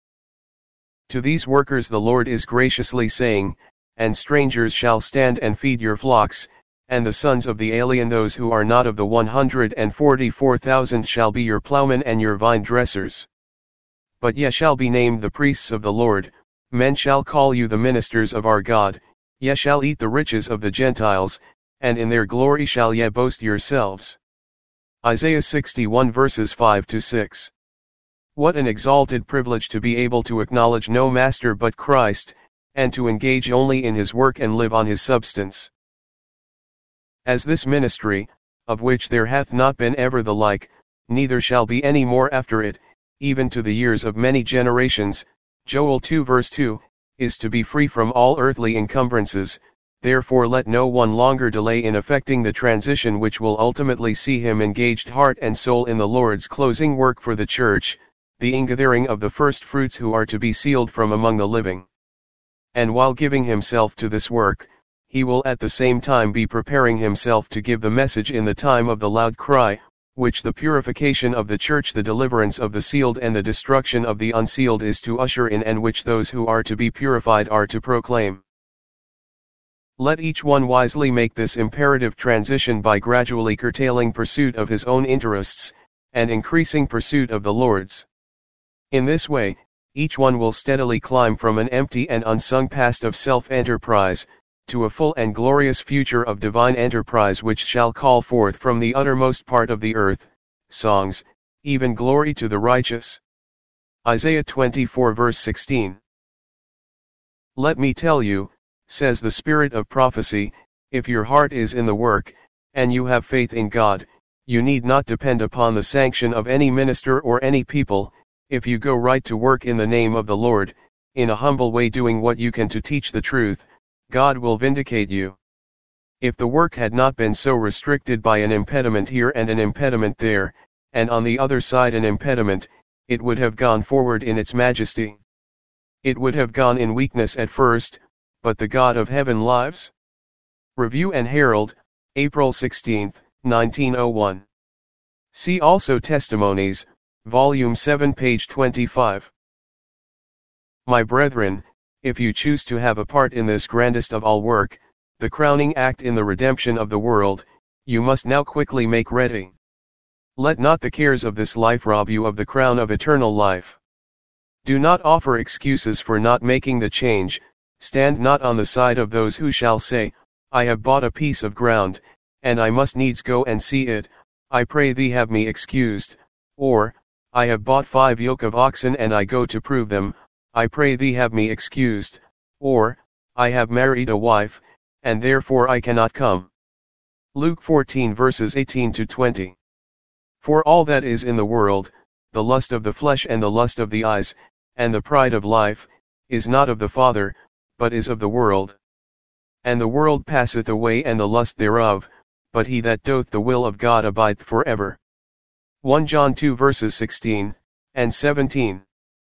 To these workers the Lord is graciously saying, and strangers shall stand and feed your flocks, and the sons of the alien, those who are not of the one hundred and forty-four thousand, shall be your plowmen and your vine dressers. But ye shall be named the priests of the Lord, men shall call you the ministers of our God, ye shall eat the riches of the Gentiles, and in their glory shall ye boast yourselves. Isaiah sixty-one verses five to six. What an exalted privilege to be able to acknowledge no master but Christ, and to engage only in his work and live on his substance. As this ministry, of which there hath not been ever the like, neither shall be any more after it, even to the years of many generations, Joel two verse two, is to be free from all earthly encumbrances, therefore let no one longer delay in effecting the transition which will ultimately see him engaged heart and soul in the Lord's closing work for the church, the ingathering of the first fruits who are to be sealed from among the living. And while giving himself to this work, he will at the same time be preparing himself to give the message in the time of the loud cry, which the purification of the church, the deliverance of the sealed and the destruction of the unsealed is to usher in, and which those who are to be purified are to proclaim. Let each one wisely make this imperative transition by gradually curtailing pursuit of his own interests, and increasing pursuit of the Lord's. In this way, each one will steadily climb from an empty and unsung past of self-enterprise, to a full and glorious future of divine enterprise which shall call forth from the uttermost part of the earth, songs, even glory to the righteous. Isaiah twenty-four verse sixteen. Let me tell you, says the Spirit of prophecy, if your heart is in the work, and you have faith in God, you need not depend upon the sanction of any minister or any people. If you go right to work in the name of the Lord, in a humble way doing what you can to teach the truth, God will vindicate you. If the work had not been so restricted by an impediment here and an impediment there, and on the other side an impediment, it would have gone forward in its majesty. It would have gone in weakness at first, but the God of heaven lives. Review and Herald, April sixteenth, nineteen oh one. See also Testimonies, Volume seven page twenty-five. My brethren, if you choose to have a part in this grandest of all work, the crowning act in the redemption of the world, you must now quickly make ready. Let not the cares of this life rob you of the crown of eternal life. Do not offer excuses for not making the change, stand not on the side of those who shall say, I have bought a piece of ground, and I must needs go and see it, I pray thee have me excused, or, I have bought five yoke of oxen and I go to prove them, I pray thee have me excused, or, I have married a wife, and therefore I cannot come. Luke fourteen verses eighteen to twenty. For all that is in the world, the lust of the flesh and the lust of the eyes, and the pride of life, is not of the Father, but is of the world. And the world passeth away and the lust thereof, but he that doth the will of God abideth forever. First John two verses sixteen and seventeen.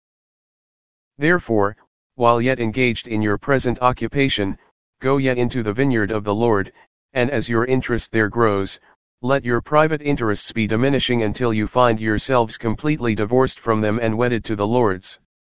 Therefore, while yet engaged in your present occupation, go ye into the vineyard of the Lord, and as your interest there grows, let your private interests be diminishing until you find yourselves completely divorced from them and wedded to the Lord's.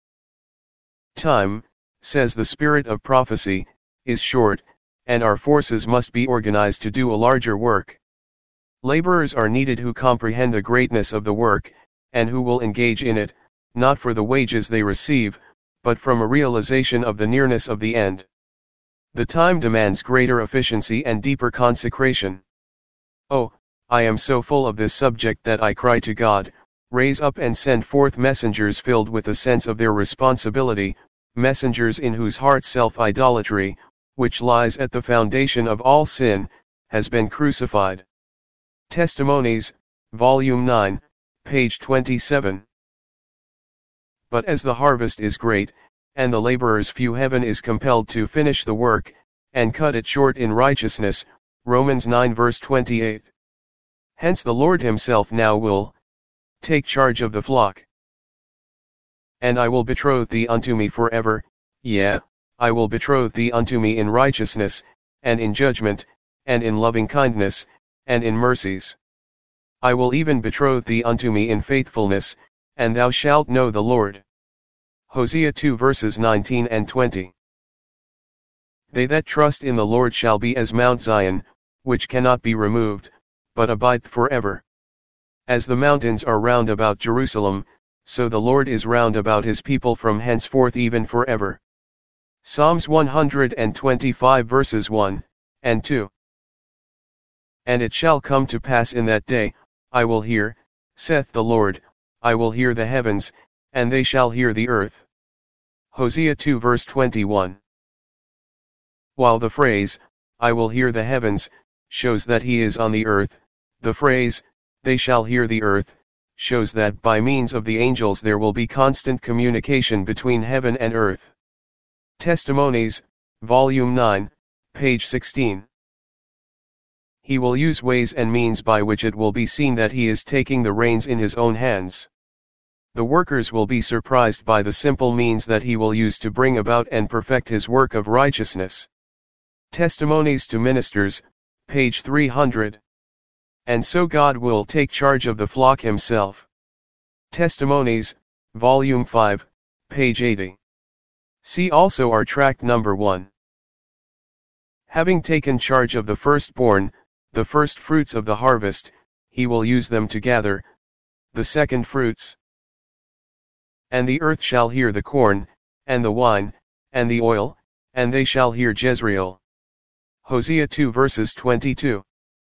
Time, says the Spirit of prophecy, is short, and our forces must be organized to do a larger work. Laborers are needed who comprehend the greatness of the work, and who will engage in it, not for the wages they receive, but from a realization of the nearness of the end. The time demands greater efficiency and deeper consecration. Oh, I am so full of this subject that I cry to God, raise up and send forth messengers filled with a sense of their responsibility, messengers in whose hearts self-idolatry, which lies at the foundation of all sin, has been crucified. Testimonies, Volume nine, page twenty-seven. But as the harvest is great, and the laborers few, heaven is compelled to finish the work, and cut it short in righteousness, Romans nine verse twenty-eight. Hence the Lord himself now will take charge of the flock. And I will betroth thee unto me forever, yea, I will betroth thee unto me in righteousness, and in judgment, and in loving kindness, and in mercies. I will even betroth thee unto me in faithfulness, and thou shalt know the Lord. Hosea two verses nineteen and twenty. They that trust in the Lord shall be as Mount Zion, which cannot be removed, but abideth forever. As the mountains are round about Jerusalem, so the Lord is round about his people from henceforth even forever. Psalms one hundred twenty-five verses one and two. And it shall come to pass in that day, I will hear, saith the Lord, I will hear the heavens, and they shall hear the earth. Hosea two verse twenty-one. While the phrase, I will hear the heavens, shows that he is on the earth, the phrase, they shall hear the earth, shows that by means of the angels there will be constant communication between heaven and earth. Testimonies, Volume nine, page sixteen. He will use ways and means by which it will be seen that he is taking the reins in his own hands. The workers will be surprised by the simple means that he will use to bring about and perfect his work of righteousness. Testimonies to Ministers, page three hundred. And so God will take charge of the flock himself. Testimonies, Volume five, page eighty. See also our tract number one. Having taken charge of the firstborn, the first fruits of the harvest, he will use them to gather the second fruits. And the earth shall hear the corn, and the wine, and the oil, and they shall hear Jezreel. Hosea two verses twenty-two.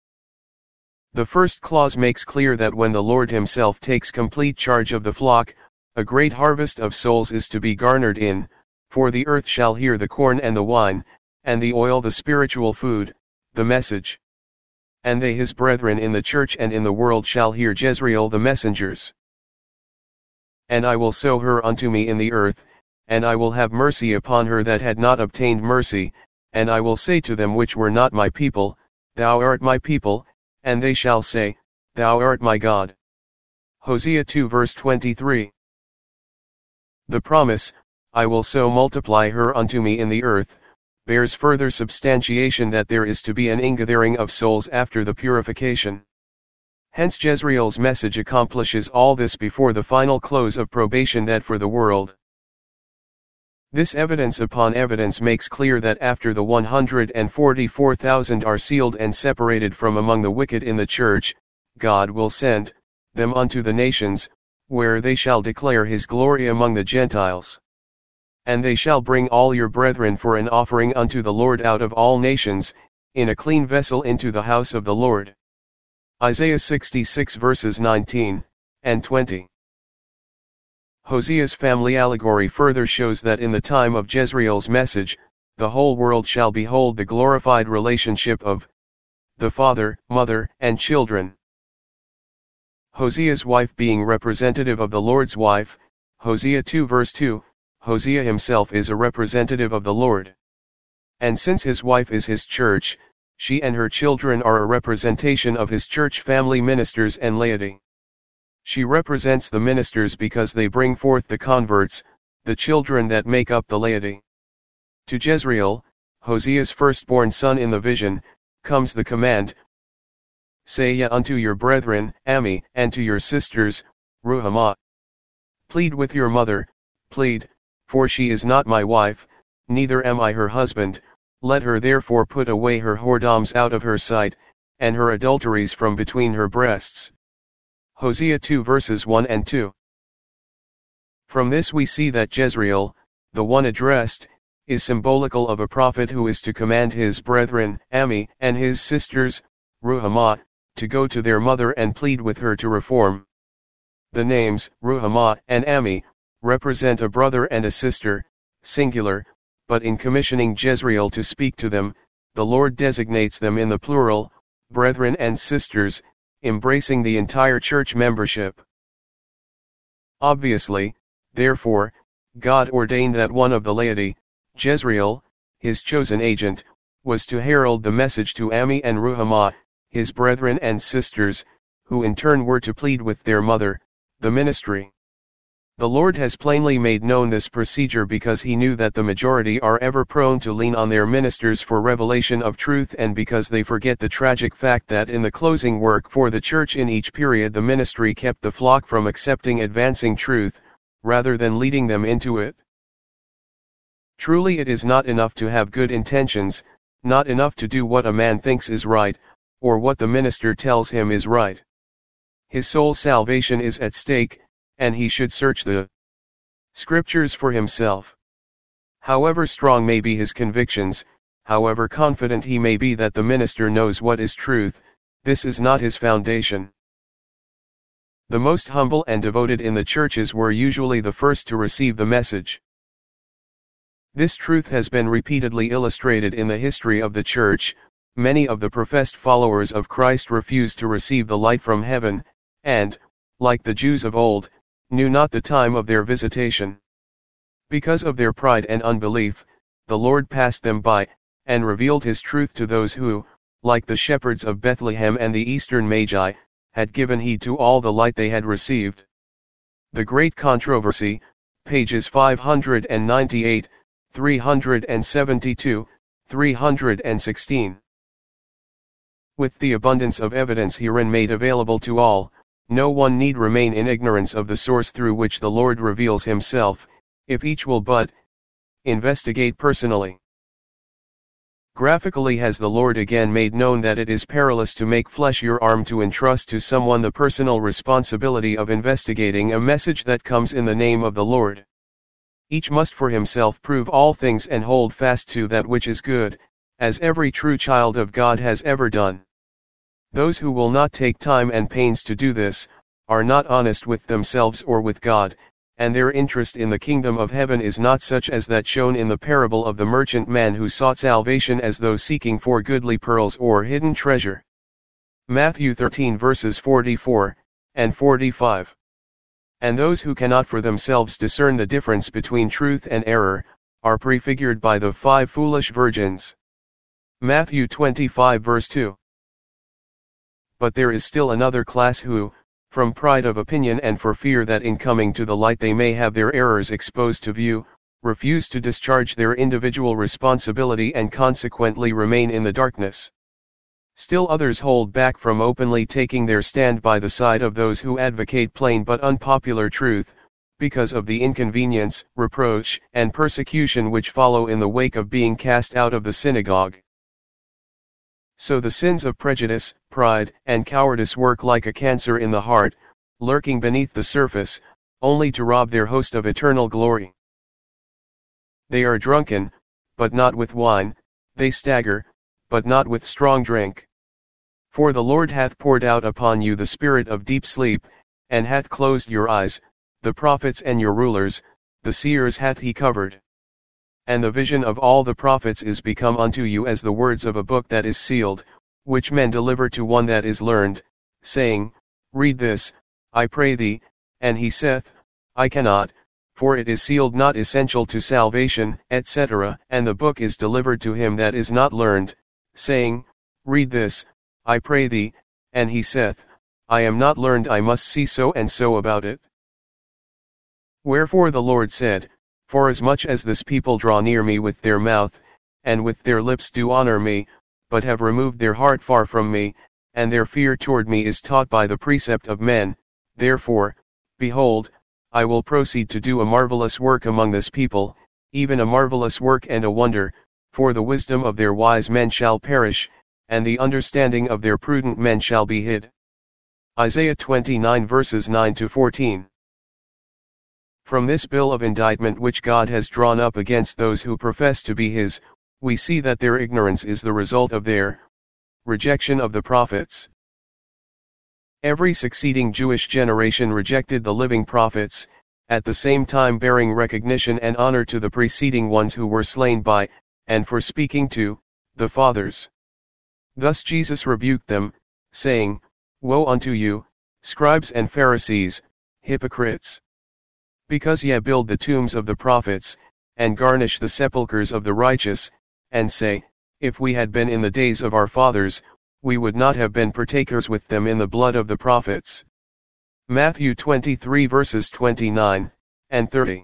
The first clause makes clear that when the Lord himself takes complete charge of the flock, a great harvest of souls is to be garnered in, for the earth shall hear the corn and the wine, and the oil the spiritual food, the message. And they his brethren in the church and in the world shall hear Jezreel the messengers. And I will sow her unto me in the earth, and I will have mercy upon her that had not obtained mercy, and I will say to them which were not my people, Thou art my people, and they shall say, Thou art my God. Hosea two verse twenty-three. The promise, I will so multiply her unto me in the earth, bears further substantiation that there is to be an ingathering of souls after the purification. Hence Jezreel's message accomplishes all this before the final close of probation that for the world. This evidence upon evidence makes clear that after the one hundred forty-four thousand are sealed and separated from among the wicked in the church, God will send them unto the nations, where they shall declare his glory among the Gentiles. And they shall bring all your brethren for an offering unto the Lord out of all nations, in a clean vessel into the house of the Lord. Isaiah sixty-six verses nineteen and twenty. Hosea's family allegory further shows that in the time of Jezreel's message, the whole world shall behold the glorified relationship of the father, mother, and children. Hosea's wife being representative of the Lord's wife, Hosea two verse two, Hosea himself is a representative of the Lord. And since his wife is his church, she and her children are a representation of his church family ministers and laity. She represents the ministers because they bring forth the converts, the children that make up the laity. To Jezreel, Hosea's firstborn son in the vision, comes the command, Say ye unto your brethren, Ami, and to your sisters, Ruhamah. Plead with your mother, plead, for she is not my wife, neither am I her husband, let her therefore put away her whoredoms out of her sight, and her adulteries from between her breasts. Hosea two verses one and two. From this we see that Jezreel, the one addressed, is symbolical of a prophet who is to command his brethren, Ami, and his sisters, Ruhamah, to go to their mother and plead with her to reform. The names, Ruhamah and Ami, represent a brother and a sister, singular, but in commissioning Jezreel to speak to them, the Lord designates them in the plural, brethren and sisters, embracing the entire church membership. Obviously, therefore, God ordained that one of the laity, Jezreel, his chosen agent, was to herald the message to Ami and Ruhamah, his brethren and sisters, who in turn were to plead with their mother, the ministry. The Lord has plainly made known this procedure because he knew that the majority are ever prone to lean on their ministers for revelation of truth, and because they forget the tragic fact that in the closing work for the church in each period the ministry kept the flock from accepting advancing truth, rather than leading them into it. Truly it is not enough to have good intentions, not enough to do what a man thinks is right, or what the minister tells him is right. His soul's salvation is at stake, and he should search the Scriptures for himself. However strong may be his convictions, however confident he may be that the minister knows what is truth, this is not his foundation. The most humble and devoted in the churches were usually the first to receive the message. This truth has been repeatedly illustrated in the history of the church. Many of the professed followers of Christ refused to receive the light from heaven, and, like the Jews of old, knew not the time of their visitation. Because of their pride and unbelief, the Lord passed them by, and revealed his truth to those who, like the shepherds of Bethlehem and the eastern Magi, had given heed to all the light they had received. The Great Controversy, pages five hundred ninety-eight, three hundred seventy-two, three hundred sixteen. With the abundance of evidence herein made available to all, no one need remain in ignorance of the source through which the Lord reveals himself, if each will but investigate personally. Graphically has the Lord again made known that it is perilous to make flesh your arm to entrust to someone the personal responsibility of investigating a message that comes in the name of the Lord. Each must for himself prove all things and hold fast to that which is good, as every true child of God has ever done. Those who will not take time and pains to do this, are not honest with themselves or with God, and their interest in the kingdom of heaven is not such as that shown in the parable of the merchant man who sought salvation as though seeking for goodly pearls or hidden treasure. Matthew thirteen verses forty-four and forty-five. And those who cannot for themselves discern the difference between truth and error, are prefigured by the five foolish virgins. Matthew twenty-five verse two. But there is still another class who, from pride of opinion and for fear that in coming to the light they may have their errors exposed to view, refuse to discharge their individual responsibility and consequently remain in the darkness. Still others hold back from openly taking their stand by the side of those who advocate plain but unpopular truth, because of the inconvenience, reproach, and persecution which follow in the wake of being cast out of the synagogue. So the sins of prejudice, pride, and cowardice work like a cancer in the heart, lurking beneath the surface, only to rob their host of eternal glory. They are drunken, but not with wine, they stagger, but not with strong drink. For the Lord hath poured out upon you the spirit of deep sleep, and hath closed your eyes, the prophets and your rulers, the seers hath he covered. And the vision of all the prophets is become unto you as the words of a book that is sealed, which men deliver to one that is learned, saying, Read this, I pray thee, and he saith, I cannot, for it is sealed not essential to salvation, et cetera. And the book is delivered to him that is not learned, saying, Read this, I pray thee, and he saith, I am not learned, I must see so and so about it. Wherefore the Lord said, Forasmuch as this people draw near me with their mouth, and with their lips do honor me, but have removed their heart far from me, and their fear toward me is taught by the precept of men, therefore, behold, I will proceed to do a marvelous work among this people, even a marvelous work and a wonder, for the wisdom of their wise men shall perish, and the understanding of their prudent men shall be hid. Isaiah twenty-nine verses nine to fourteen. From this bill of indictment which God has drawn up against those who profess to be his, we see that their ignorance is the result of their rejection of the prophets. Every succeeding Jewish generation rejected the living prophets, at the same time bearing recognition and honor to the preceding ones who were slain by, and for speaking to, the fathers. Thus Jesus rebuked them, saying, Woe unto you, scribes and Pharisees, hypocrites! Because ye build the tombs of the prophets, and garnish the sepulchres of the righteous, and say, If we had been in the days of our fathers, we would not have been partakers with them in the blood of the prophets. Matthew twenty-three verses twenty-nine, and thirty.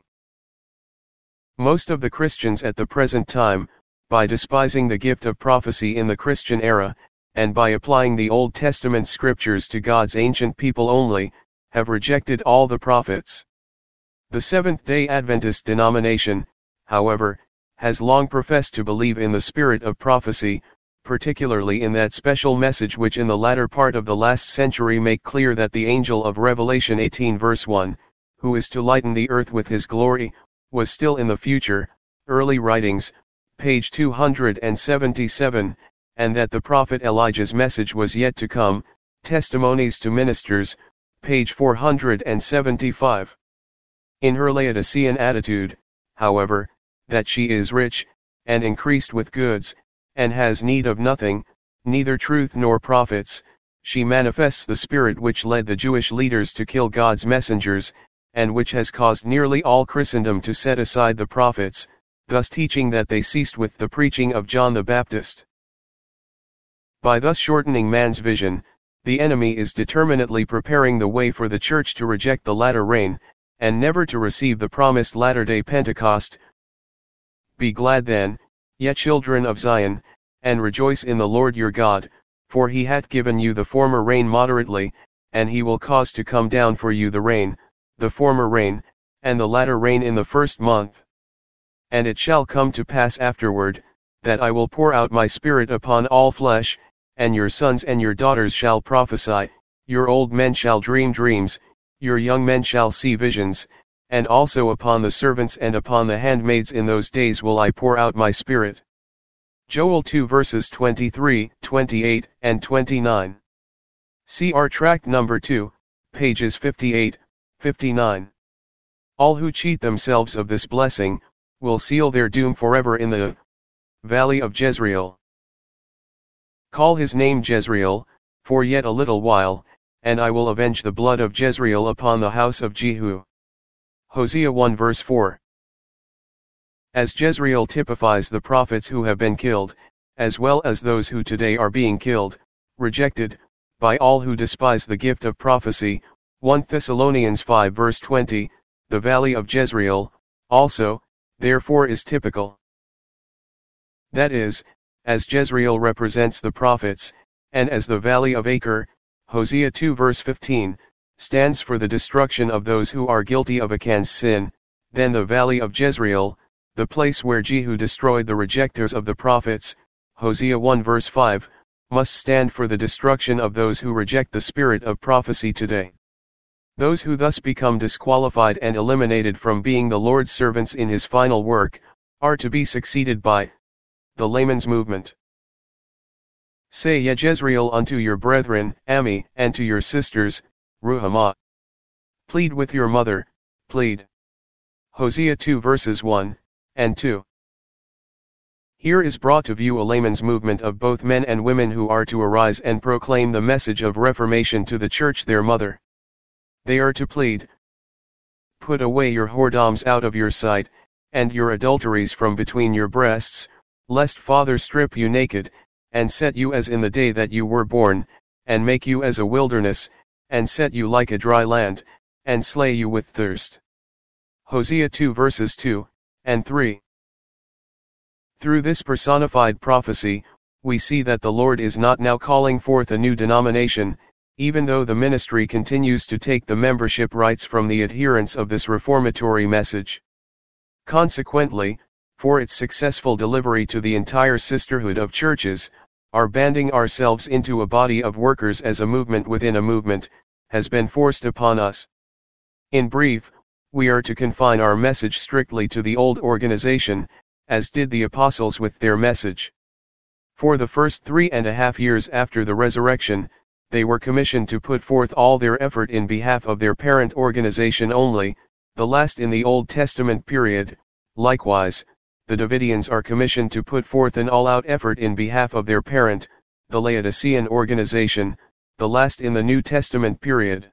Most of the Christians at the present time, by despising the gift of prophecy in the Christian era, and by applying the Old Testament scriptures to God's ancient people only, have rejected all the prophets. The Seventh-day Adventist denomination, however, has long professed to believe in the spirit of prophecy, particularly in that special message which in the latter part of the last century make clear that the angel of Revelation eighteen verse one, who is to lighten the earth with his glory, was still in the future, early writings, page two hundred seventy-seven, and that the prophet Elijah's message was yet to come, Testimonies to Ministers, page four hundred seventy-five. In her Laodicean attitude, however, that she is rich, and increased with goods, and has need of nothing, neither truth nor prophets, she manifests the spirit which led the Jewish leaders to kill God's messengers, and which has caused nearly all Christendom to set aside the prophets, thus teaching that they ceased with the preaching of John the Baptist. By thus shortening man's vision, the enemy is determinately preparing the way for the church to reject the latter rain, and never to receive the promised latter-day Pentecost. Be glad then, ye children of Zion, and rejoice in the Lord your God, for he hath given you the former rain moderately, and he will cause to come down for you the rain, the former rain, and the latter rain in the first month. And it shall come to pass afterward, that I will pour out my spirit upon all flesh, and your sons and your daughters shall prophesy, your old men shall dream dreams, your young men shall see visions, and also upon the servants and upon the handmaids in those days will I pour out my spirit. Joel two verses twenty-three, twenty-eight, and twenty-nine. See our tract number two, pages fifty-eight, fifty-nine. All who cheat themselves of this blessing, will seal their doom forever in the valley of Jezreel. Call his name Jezreel, for yet a little while, and I will avenge the blood of Jezreel upon the house of Jehu. Hosea one verse four. As Jezreel typifies the prophets who have been killed, as well as those who today are being killed, rejected, by all who despise the gift of prophecy, First Thessalonians five verse twenty, the valley of Jezreel, also, therefore is typical. That is, as Jezreel represents the prophets, and as the valley of Achor, Hosea two verse fifteen, stands for the destruction of those who are guilty of Achan's sin, then the valley of Jezreel, the place where Jehu destroyed the rejectors of the prophets, Hosea one verse five, must stand for the destruction of those who reject the spirit of prophecy today. Those who thus become disqualified and eliminated from being the Lord's servants in his final work, are to be succeeded by the layman's movement. Say ye Jezreel unto your brethren, Ami, and to your sisters, Ruhamah. Plead with your mother, plead. Hosea two verses one and two. Here is brought to view a layman's movement of both men and women who are to arise and proclaim the message of reformation to the church their mother. They are to plead, put away your whoredoms out of your sight, and your adulteries from between your breasts, lest father strip you naked, and set you as in the day that you were born, and make you as a wilderness, and set you like a dry land, and slay you with thirst. Hosea two verses two and three. Through this personified prophecy, we see that the Lord is not now calling forth a new denomination, even though the ministry continues to take the membership rights from the adherents of this reformatory message. Consequently, for its successful delivery to the entire sisterhood of churches, our banding ourselves into a body of workers as a movement within a movement, has been forced upon us. In brief, we are to confine our message strictly to the old organization, as did the apostles with their message. For the first three and a half years after the resurrection, they were commissioned to put forth all their effort in behalf of their parent organization only, the last in the Old Testament period. Likewise, the Davidians are commissioned to put forth an all-out effort in behalf of their parent, the Laodicean organization, the last in the New Testament period.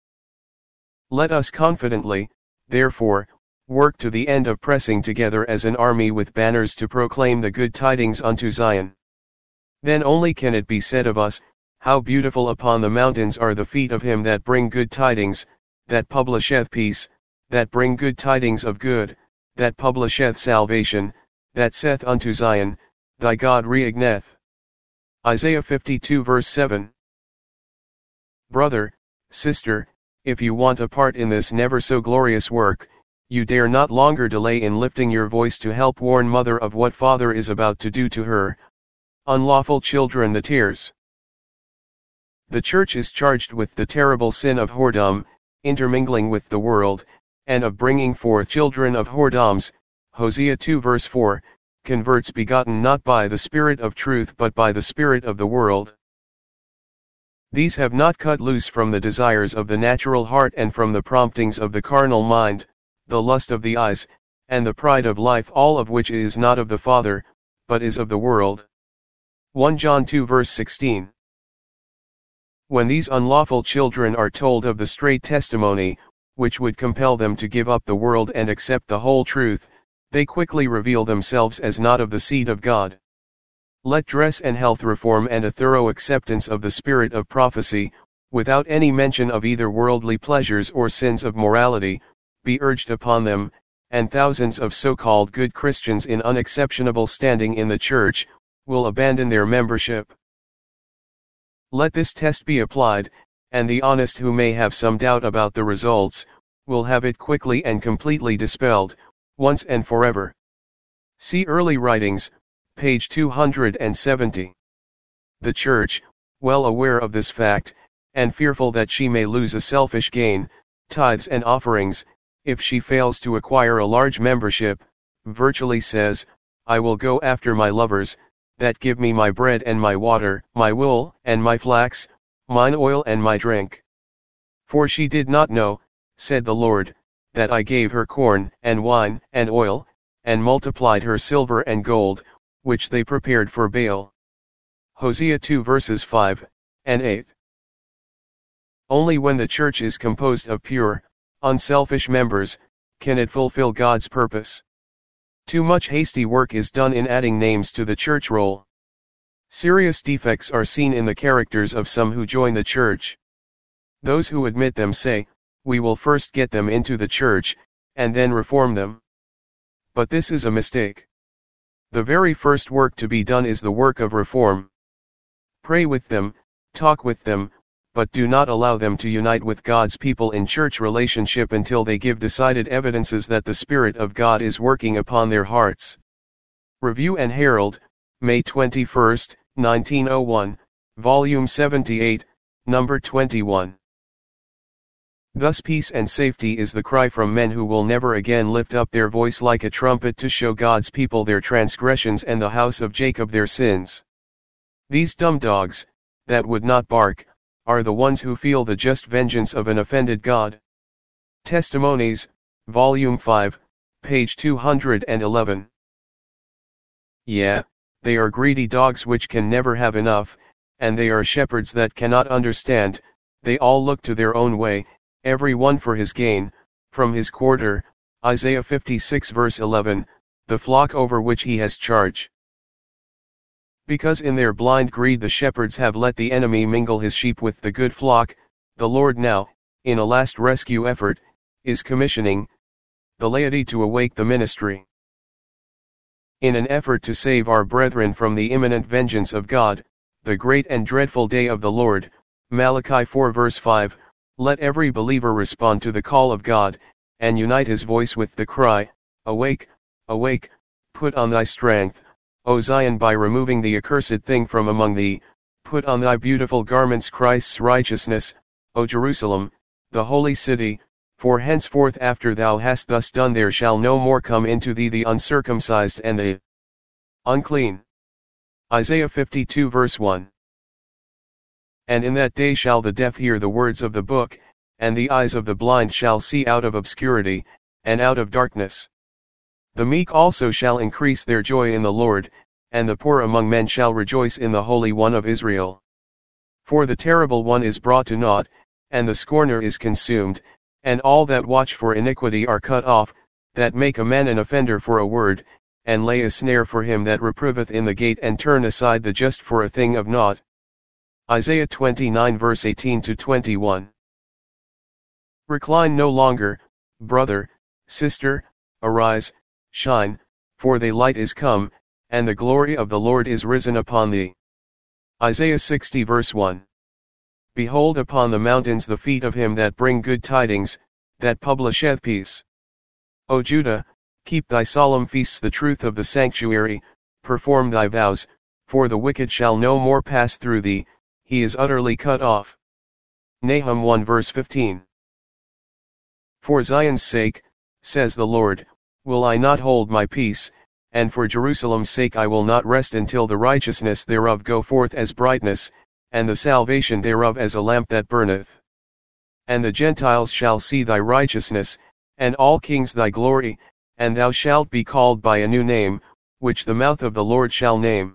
Let us confidently, therefore, work to the end of pressing together as an army with banners to proclaim the good tidings unto Zion. Then only can it be said of us, how beautiful upon the mountains are the feet of him that bring good tidings, that publisheth peace, that bring good tidings of good, that publisheth salvation, that saith unto Zion, Thy God reigneth. Isaiah fifty-two verse seven. Brother, sister, if you want a part in this never so glorious work, you dare not longer delay in lifting your voice to help warn mother of what father is about to do to her unlawful children, the tears. The church is charged with the terrible sin of whoredom, intermingling with the world, and of bringing forth children of whoredoms, Hosea two verse four, converts begotten not by the Spirit of truth but by the spirit of the world. These have not cut loose from the desires of the natural heart and from the promptings of the carnal mind, the lust of the eyes, and the pride of life, all of which is not of the Father, but is of the world. First John two verse sixteen. When these unlawful children are told of the straight testimony, which would compel them to give up the world and accept the whole truth, they quickly reveal themselves as not of the seed of God. Let dress and health reform and a thorough acceptance of the spirit of prophecy, without any mention of either worldly pleasures or sins of morality, be urged upon them, and thousands of so-called good Christians in unexceptionable standing in the church, will abandon their membership. Let this test be applied, and the honest who may have some doubt about the results, will have it quickly and completely dispelled, once and forever. See Early Writings, page two hundred seventy. The Church, well aware of this fact, and fearful that she may lose a selfish gain, tithes and offerings, if she fails to acquire a large membership, virtually says, I will go after my lovers, that give me my bread and my water, my wool and my flax, mine oil and my drink. For she did not know, said the Lord, that I gave her corn and wine and oil, and multiplied her silver and gold, which they prepared for Baal. Hosea two verses five and eight. Only when the church is composed of pure, unselfish members, can it fulfill God's purpose. Too much hasty work is done in adding names to the church roll. Serious defects are seen in the characters of some who join the church. Those who admit them say, we will first get them into the church, and then reform them. But this is a mistake. The very first work to be done is the work of reform. Pray with them, talk with them, but do not allow them to unite with God's people in church relationship until they give decided evidences that the Spirit of God is working upon their hearts. Review and Herald, May twenty-first, nineteen oh one, Volume seventy-eight, Number twenty-one. Thus peace and safety is the cry from men who will never again lift up their voice like a trumpet to show God's people their transgressions and the house of Jacob their sins. These dumb dogs, that would not bark, are the ones who feel the just vengeance of an offended God. Testimonies, Volume five, page two hundred eleven. Yeah, they are greedy dogs which can never have enough, and they are shepherds that cannot understand, they all look to their own way, every one for his gain, from his quarter, Isaiah fifty-six verse eleven, the flock over which he has charge. Because in their blind greed the shepherds have let the enemy mingle his sheep with the good flock, the Lord now, in a last rescue effort, is commissioning the laity to awake the ministry. In an effort to save our brethren from the imminent vengeance of God, the great and dreadful day of the Lord, Malachi four verse five, let every believer respond to the call of God, and unite his voice with the cry, Awake, awake, put on thy strength, O Zion, by removing the accursed thing from among thee, put on thy beautiful garments Christ's righteousness, O Jerusalem, the holy city, for henceforth after thou hast thus done there shall no more come into thee the uncircumcised and the unclean. Isaiah fifty-two verse one. And in that day shall the deaf hear the words of the book, and the eyes of the blind shall see out of obscurity, and out of darkness. The meek also shall increase their joy in the Lord, and the poor among men shall rejoice in the Holy One of Israel. For the terrible one is brought to naught, and the scorner is consumed, and all that watch for iniquity are cut off, that make a man an offender for a word, and lay a snare for him that reproveth in the gate and turn aside the just for a thing of naught. Isaiah twenty-nine verse eighteen to twenty-one. Recline no longer, brother, sister, arise, shine, for thy light is come, and the glory of the Lord is risen upon thee. Isaiah sixty verse one. Behold upon the mountains the feet of him that bring good tidings, that publisheth peace. O Judah, keep thy solemn feasts, the truth of the sanctuary, perform thy vows, for the wicked shall no more pass through thee, he is utterly cut off. Nahum one verse fifteen. For Zion's sake, says the Lord, will I not hold my peace, and for Jerusalem's sake I will not rest until the righteousness thereof go forth as brightness, and the salvation thereof as a lamp that burneth. And the Gentiles shall see thy righteousness, and all kings thy glory, and thou shalt be called by a new name, which the mouth of the Lord shall name.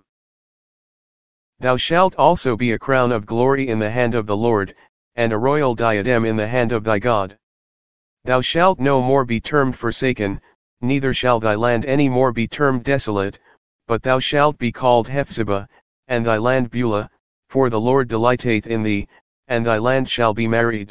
Thou shalt also be a crown of glory in the hand of the Lord, and a royal diadem in the hand of thy God. Thou shalt no more be termed forsaken, neither shall thy land any more be termed desolate, but thou shalt be called Hephzibah, and thy land Beulah, for the Lord delighteth in thee, and thy land shall be married.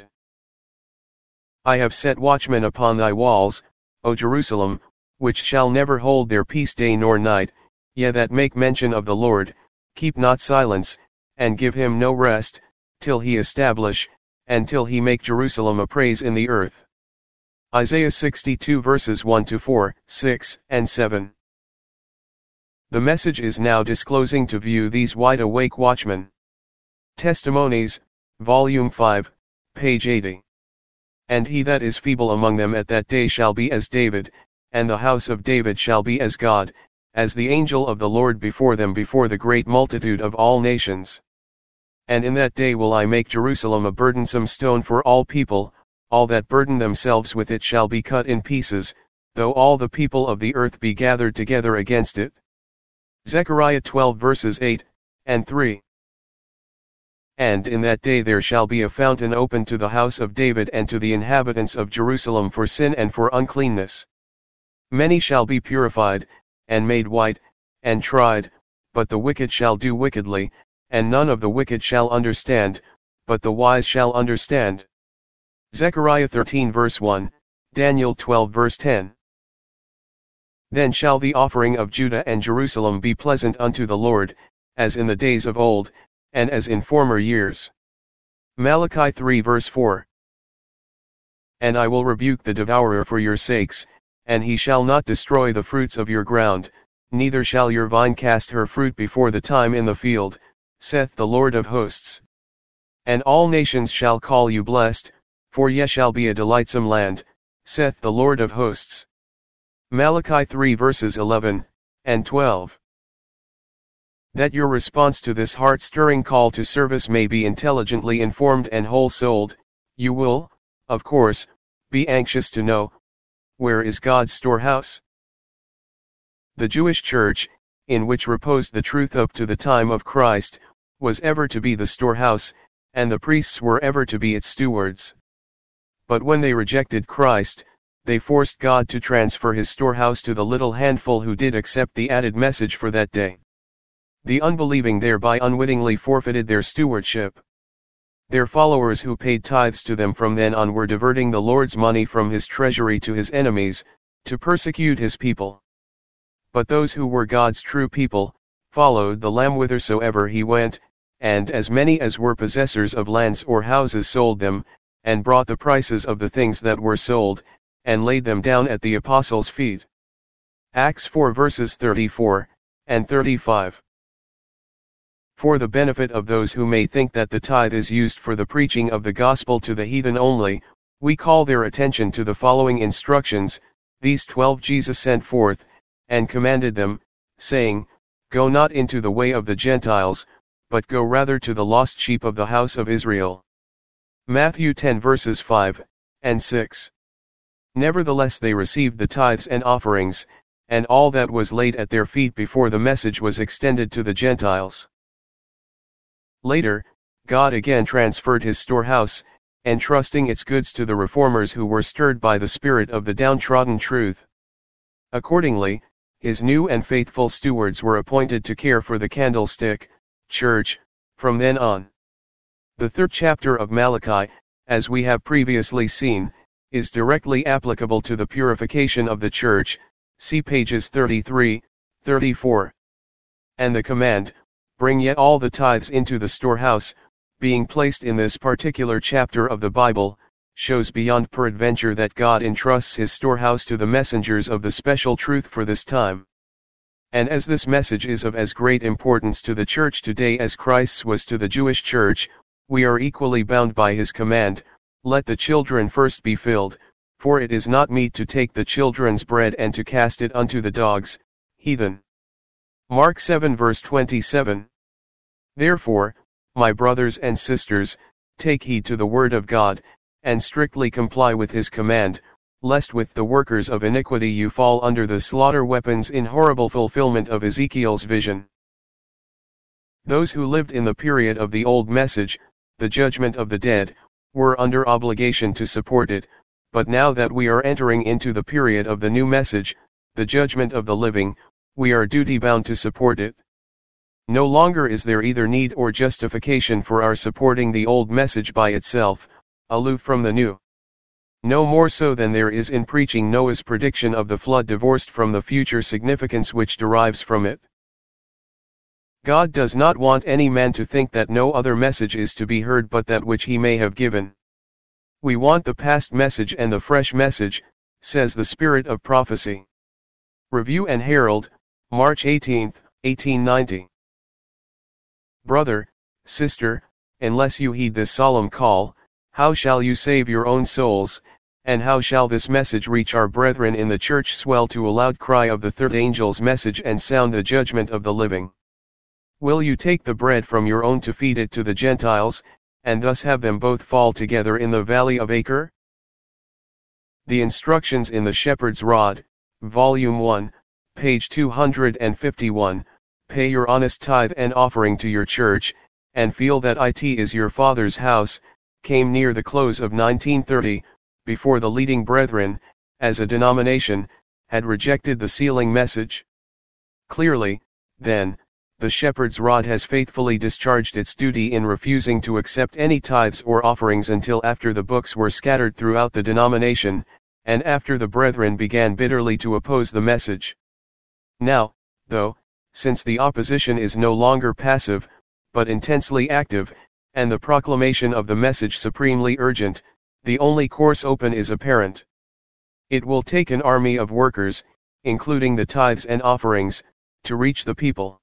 I have set watchmen upon thy walls, O Jerusalem, which shall never hold their peace day nor night, ye that make mention of the Lord, keep not silence, and give him no rest, till he establish, and till he make Jerusalem a praise in the earth. Isaiah sixty-two verses one to four, six, and seven. The message is now disclosing to view these wide-awake watchmen. Testimonies, Volume five, page eighty. And he that is feeble among them at that day shall be as David, and the house of David shall be as God, as the angel of the Lord before them before the great multitude of all nations. And in that day will I make Jerusalem a burdensome stone for all people, all that burden themselves with it shall be cut in pieces, though all the people of the earth be gathered together against it. Zechariah twelve verses eight, and three. And in that day there shall be a fountain opened to the house of David and to the inhabitants of Jerusalem for sin and for uncleanness. Many shall be purified, and made white, and tried, but the wicked shall do wickedly, and none of the wicked shall understand, but the wise shall understand. Zechariah thirteen verse one, Daniel twelve verse ten. Then shall the offering of Judah and Jerusalem be pleasant unto the Lord, as in the days of old, and as in former years. Malachi three verse four. And I will rebuke the devourer for your sakes, and he shall not destroy the fruits of your ground, neither shall your vine cast her fruit before the time in the field, saith the Lord of hosts. And all nations shall call you blessed, for ye shall be a delightsome land, saith the Lord of hosts. Malachi three verses eleven and twelve. That your response to this heart-stirring call to service may be intelligently informed and whole-souled, you will, of course, be anxious to know, where is God's storehouse? The Jewish Church, in which reposed the truth up to the time of Christ, was ever to be the storehouse, and the priests were ever to be its stewards. But when they rejected Christ, they forced God to transfer his storehouse to the little handful who did accept the added message for that day. The unbelieving thereby unwittingly forfeited their stewardship. Their followers who paid tithes to them from then on were diverting the Lord's money from his treasury to his enemies, to persecute his people. But those who were God's true people, followed the Lamb whithersoever he went, and as many as were possessors of lands or houses sold them, and brought the prices of the things that were sold, and laid them down at the apostles' feet. Acts four verses thirty-four and thirty-five. For the benefit of those who may think that the tithe is used for the preaching of the gospel to the heathen only, we call their attention to the following instructions. These twelve Jesus sent forth, and commanded them, saying, Go not into the way of the Gentiles, but go rather to the lost sheep of the house of Israel. Matthew ten verses five and six. Nevertheless they received the tithes and offerings, and all that was laid at their feet before the message was extended to the Gentiles. Later, God again transferred his storehouse, entrusting its goods to the reformers who were stirred by the spirit of the downtrodden truth. Accordingly, his new and faithful stewards were appointed to care for the candlestick, church, from then on. The third chapter of Malachi, as we have previously seen, is directly applicable to the purification of the church, see pages thirty-three, thirty-four. And the command, bring ye all the tithes into the storehouse, being placed in this particular chapter of the Bible, shows beyond peradventure that God entrusts his storehouse to the messengers of the special truth for this time. And as this message is of as great importance to the church today as Christ's was to the Jewish church, we are equally bound by his command, let the children first be filled, for it is not meet to take the children's bread and to cast it unto the dogs, heathen. Mark seven verse twenty-seven. Therefore, my brothers and sisters, take heed to the word of God, and strictly comply with his command, lest with the workers of iniquity you fall under the slaughter weapons in horrible fulfillment of Ezekiel's vision. Those who lived in the period of the old message, the judgment of the dead, were under obligation to support it, but now that we are entering into the period of the new message, the judgment of the living, we are duty-bound to support it. No longer is there either need or justification for our supporting the old message by itself, aloof from the new. No more so than there is in preaching Noah's prediction of the flood divorced from the future significance which derives from it. God does not want any man to think that no other message is to be heard but that which he may have given. We want the past message and the fresh message, says the Spirit of Prophecy. Review and Herald, March eighteenth, eighteen ninety. Brother, sister, unless you heed this solemn call, how shall you save your own souls, and how shall this message reach our brethren in the church swell to a loud cry of the third angel's message and sound the judgment of the living? Will you take the bread from your own to feed it to the Gentiles, and thus have them both fall together in the valley of Acre? The Instructions in the Shepherd's Rod, Volume one, page two hundred fifty-one, pay your honest tithe and offering to your church, and feel that it is your Father's house, came near the close of nineteen thirty, before the leading brethren, as a denomination, had rejected the sealing message. Clearly, then, the Shepherd's Rod has faithfully discharged its duty in refusing to accept any tithes or offerings until after the books were scattered throughout the denomination, and after the brethren began bitterly to oppose the message. Now, though, since the opposition is no longer passive, but intensely active, and the proclamation of the message supremely urgent, the only course open is apparent. It will take an army of workers, including the tithes and offerings, to reach the people.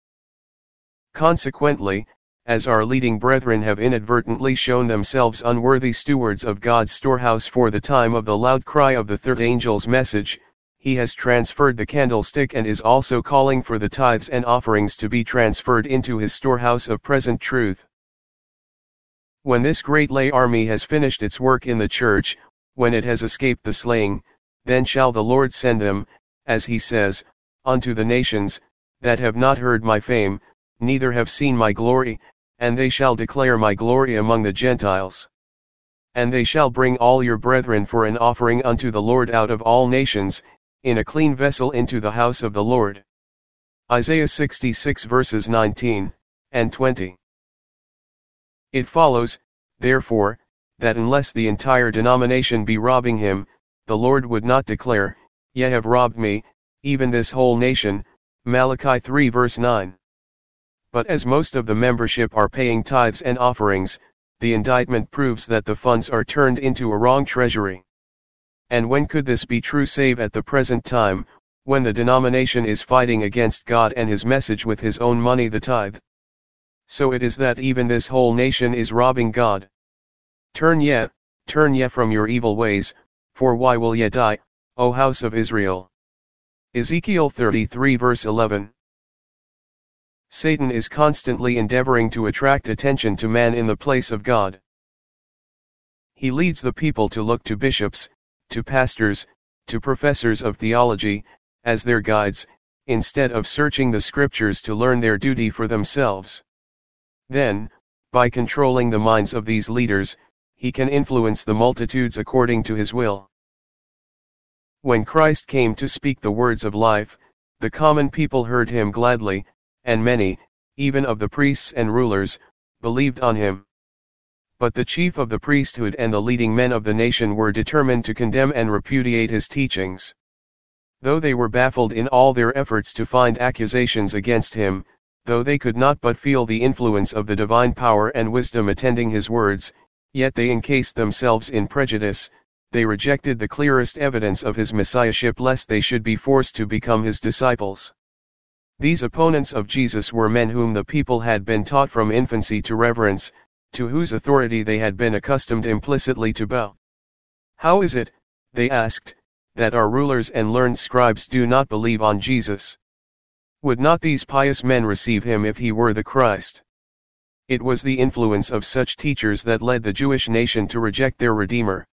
Consequently, as our leading brethren have inadvertently shown themselves unworthy stewards of God's storehouse for the time of the loud cry of the third angel's message, he has transferred the candlestick and is also calling for the tithes and offerings to be transferred into his storehouse of present truth. When this great lay army has finished its work in the church, when it has escaped the slaying, then shall the Lord send them, as he says, unto the nations, that have not heard my fame, neither have seen my glory, and they shall declare my glory among the Gentiles. And they shall bring all your brethren for an offering unto the Lord out of all nations, in a clean vessel into the house of the Lord. Isaiah sixty-six verses nineteen and twenty. It follows, therefore, that unless the entire denomination be robbing him, the Lord would not declare, Ye have robbed me, even this whole nation, Malachi three verse nine. But as most of the membership are paying tithes and offerings, the indictment proves that the funds are turned into a wrong treasury. And when could this be true save at the present time, when the denomination is fighting against God and his message with his own money, the tithe? So it is that even this whole nation is robbing God. Turn ye, turn ye from your evil ways, for why will ye die, O house of Israel? Ezekiel thirty-three verse eleven. Satan is constantly endeavoring to attract attention to man in the place of God. He leads the people to look to bishops, to pastors, to professors of theology, as their guides, instead of searching the scriptures to learn their duty for themselves. Then, by controlling the minds of these leaders, he can influence the multitudes according to his will. When Christ came to speak the words of life, the common people heard him gladly, and many, even of the priests and rulers, believed on him. But the chief of the priesthood and the leading men of the nation were determined to condemn and repudiate his teachings. Though they were baffled in all their efforts to find accusations against him, though they could not but feel the influence of the divine power and wisdom attending his words, yet they encased themselves in prejudice. They rejected the clearest evidence of his messiahship lest they should be forced to become his disciples. These opponents of Jesus were men whom the people had been taught from infancy to reverence, to whose authority they had been accustomed implicitly to bow. How is it, they asked, that our rulers and learned scribes do not believe on Jesus? Would not these pious men receive him if he were the Christ? It was the influence of such teachers that led the Jewish nation to reject their Redeemer.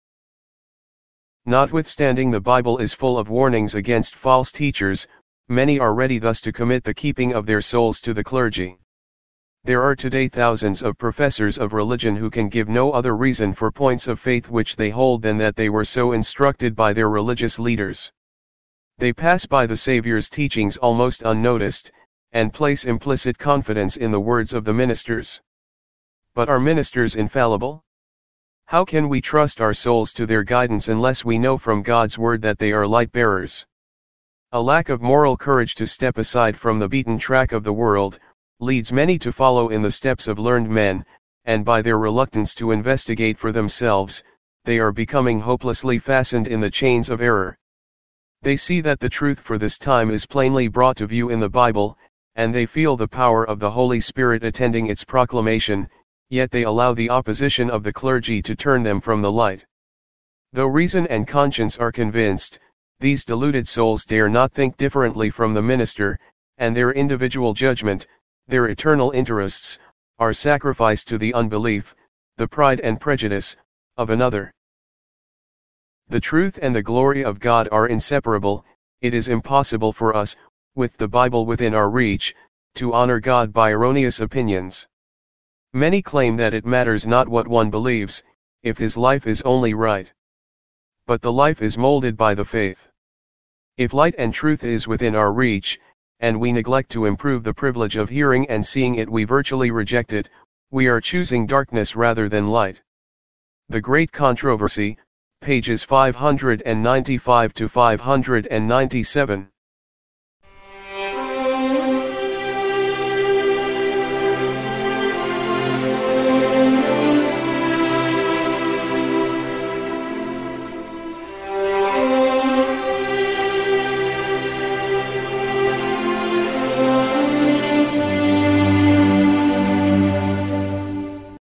Notwithstanding the Bible is full of warnings against false teachers, many are ready thus to commit the keeping of their souls to the clergy. There are today thousands of professors of religion who can give no other reason for points of faith which they hold than that they were so instructed by their religious leaders. They pass by the Savior's teachings almost unnoticed, and place implicit confidence in the words of the ministers. But are ministers infallible? How can we trust our souls to their guidance unless we know from God's word that they are light bearers? A lack of moral courage to step aside from the beaten track of the world leads many to follow in the steps of learned men, and by their reluctance to investigate for themselves, they are becoming hopelessly fastened in the chains of error. They see that the truth for this time is plainly brought to view in the Bible, and they feel the power of the Holy Spirit attending its proclamation, yet they allow the opposition of the clergy to turn them from the light. Though reason and conscience are convinced, these deluded souls dare not think differently from the minister, and their individual judgment, their eternal interests, are sacrificed to the unbelief, the pride and prejudice, of another. The truth and the glory of God are inseparable. It is impossible for us, with the Bible within our reach, to honor God by erroneous opinions. Many claim that it matters not what one believes, if his life is only right. But the life is molded by the faith. If light and truth is within our reach, and we neglect to improve the privilege of hearing and seeing it, we virtually reject it. We are choosing darkness rather than light. The Great Controversy, pages five hundred ninety-five to five hundred ninety-seven.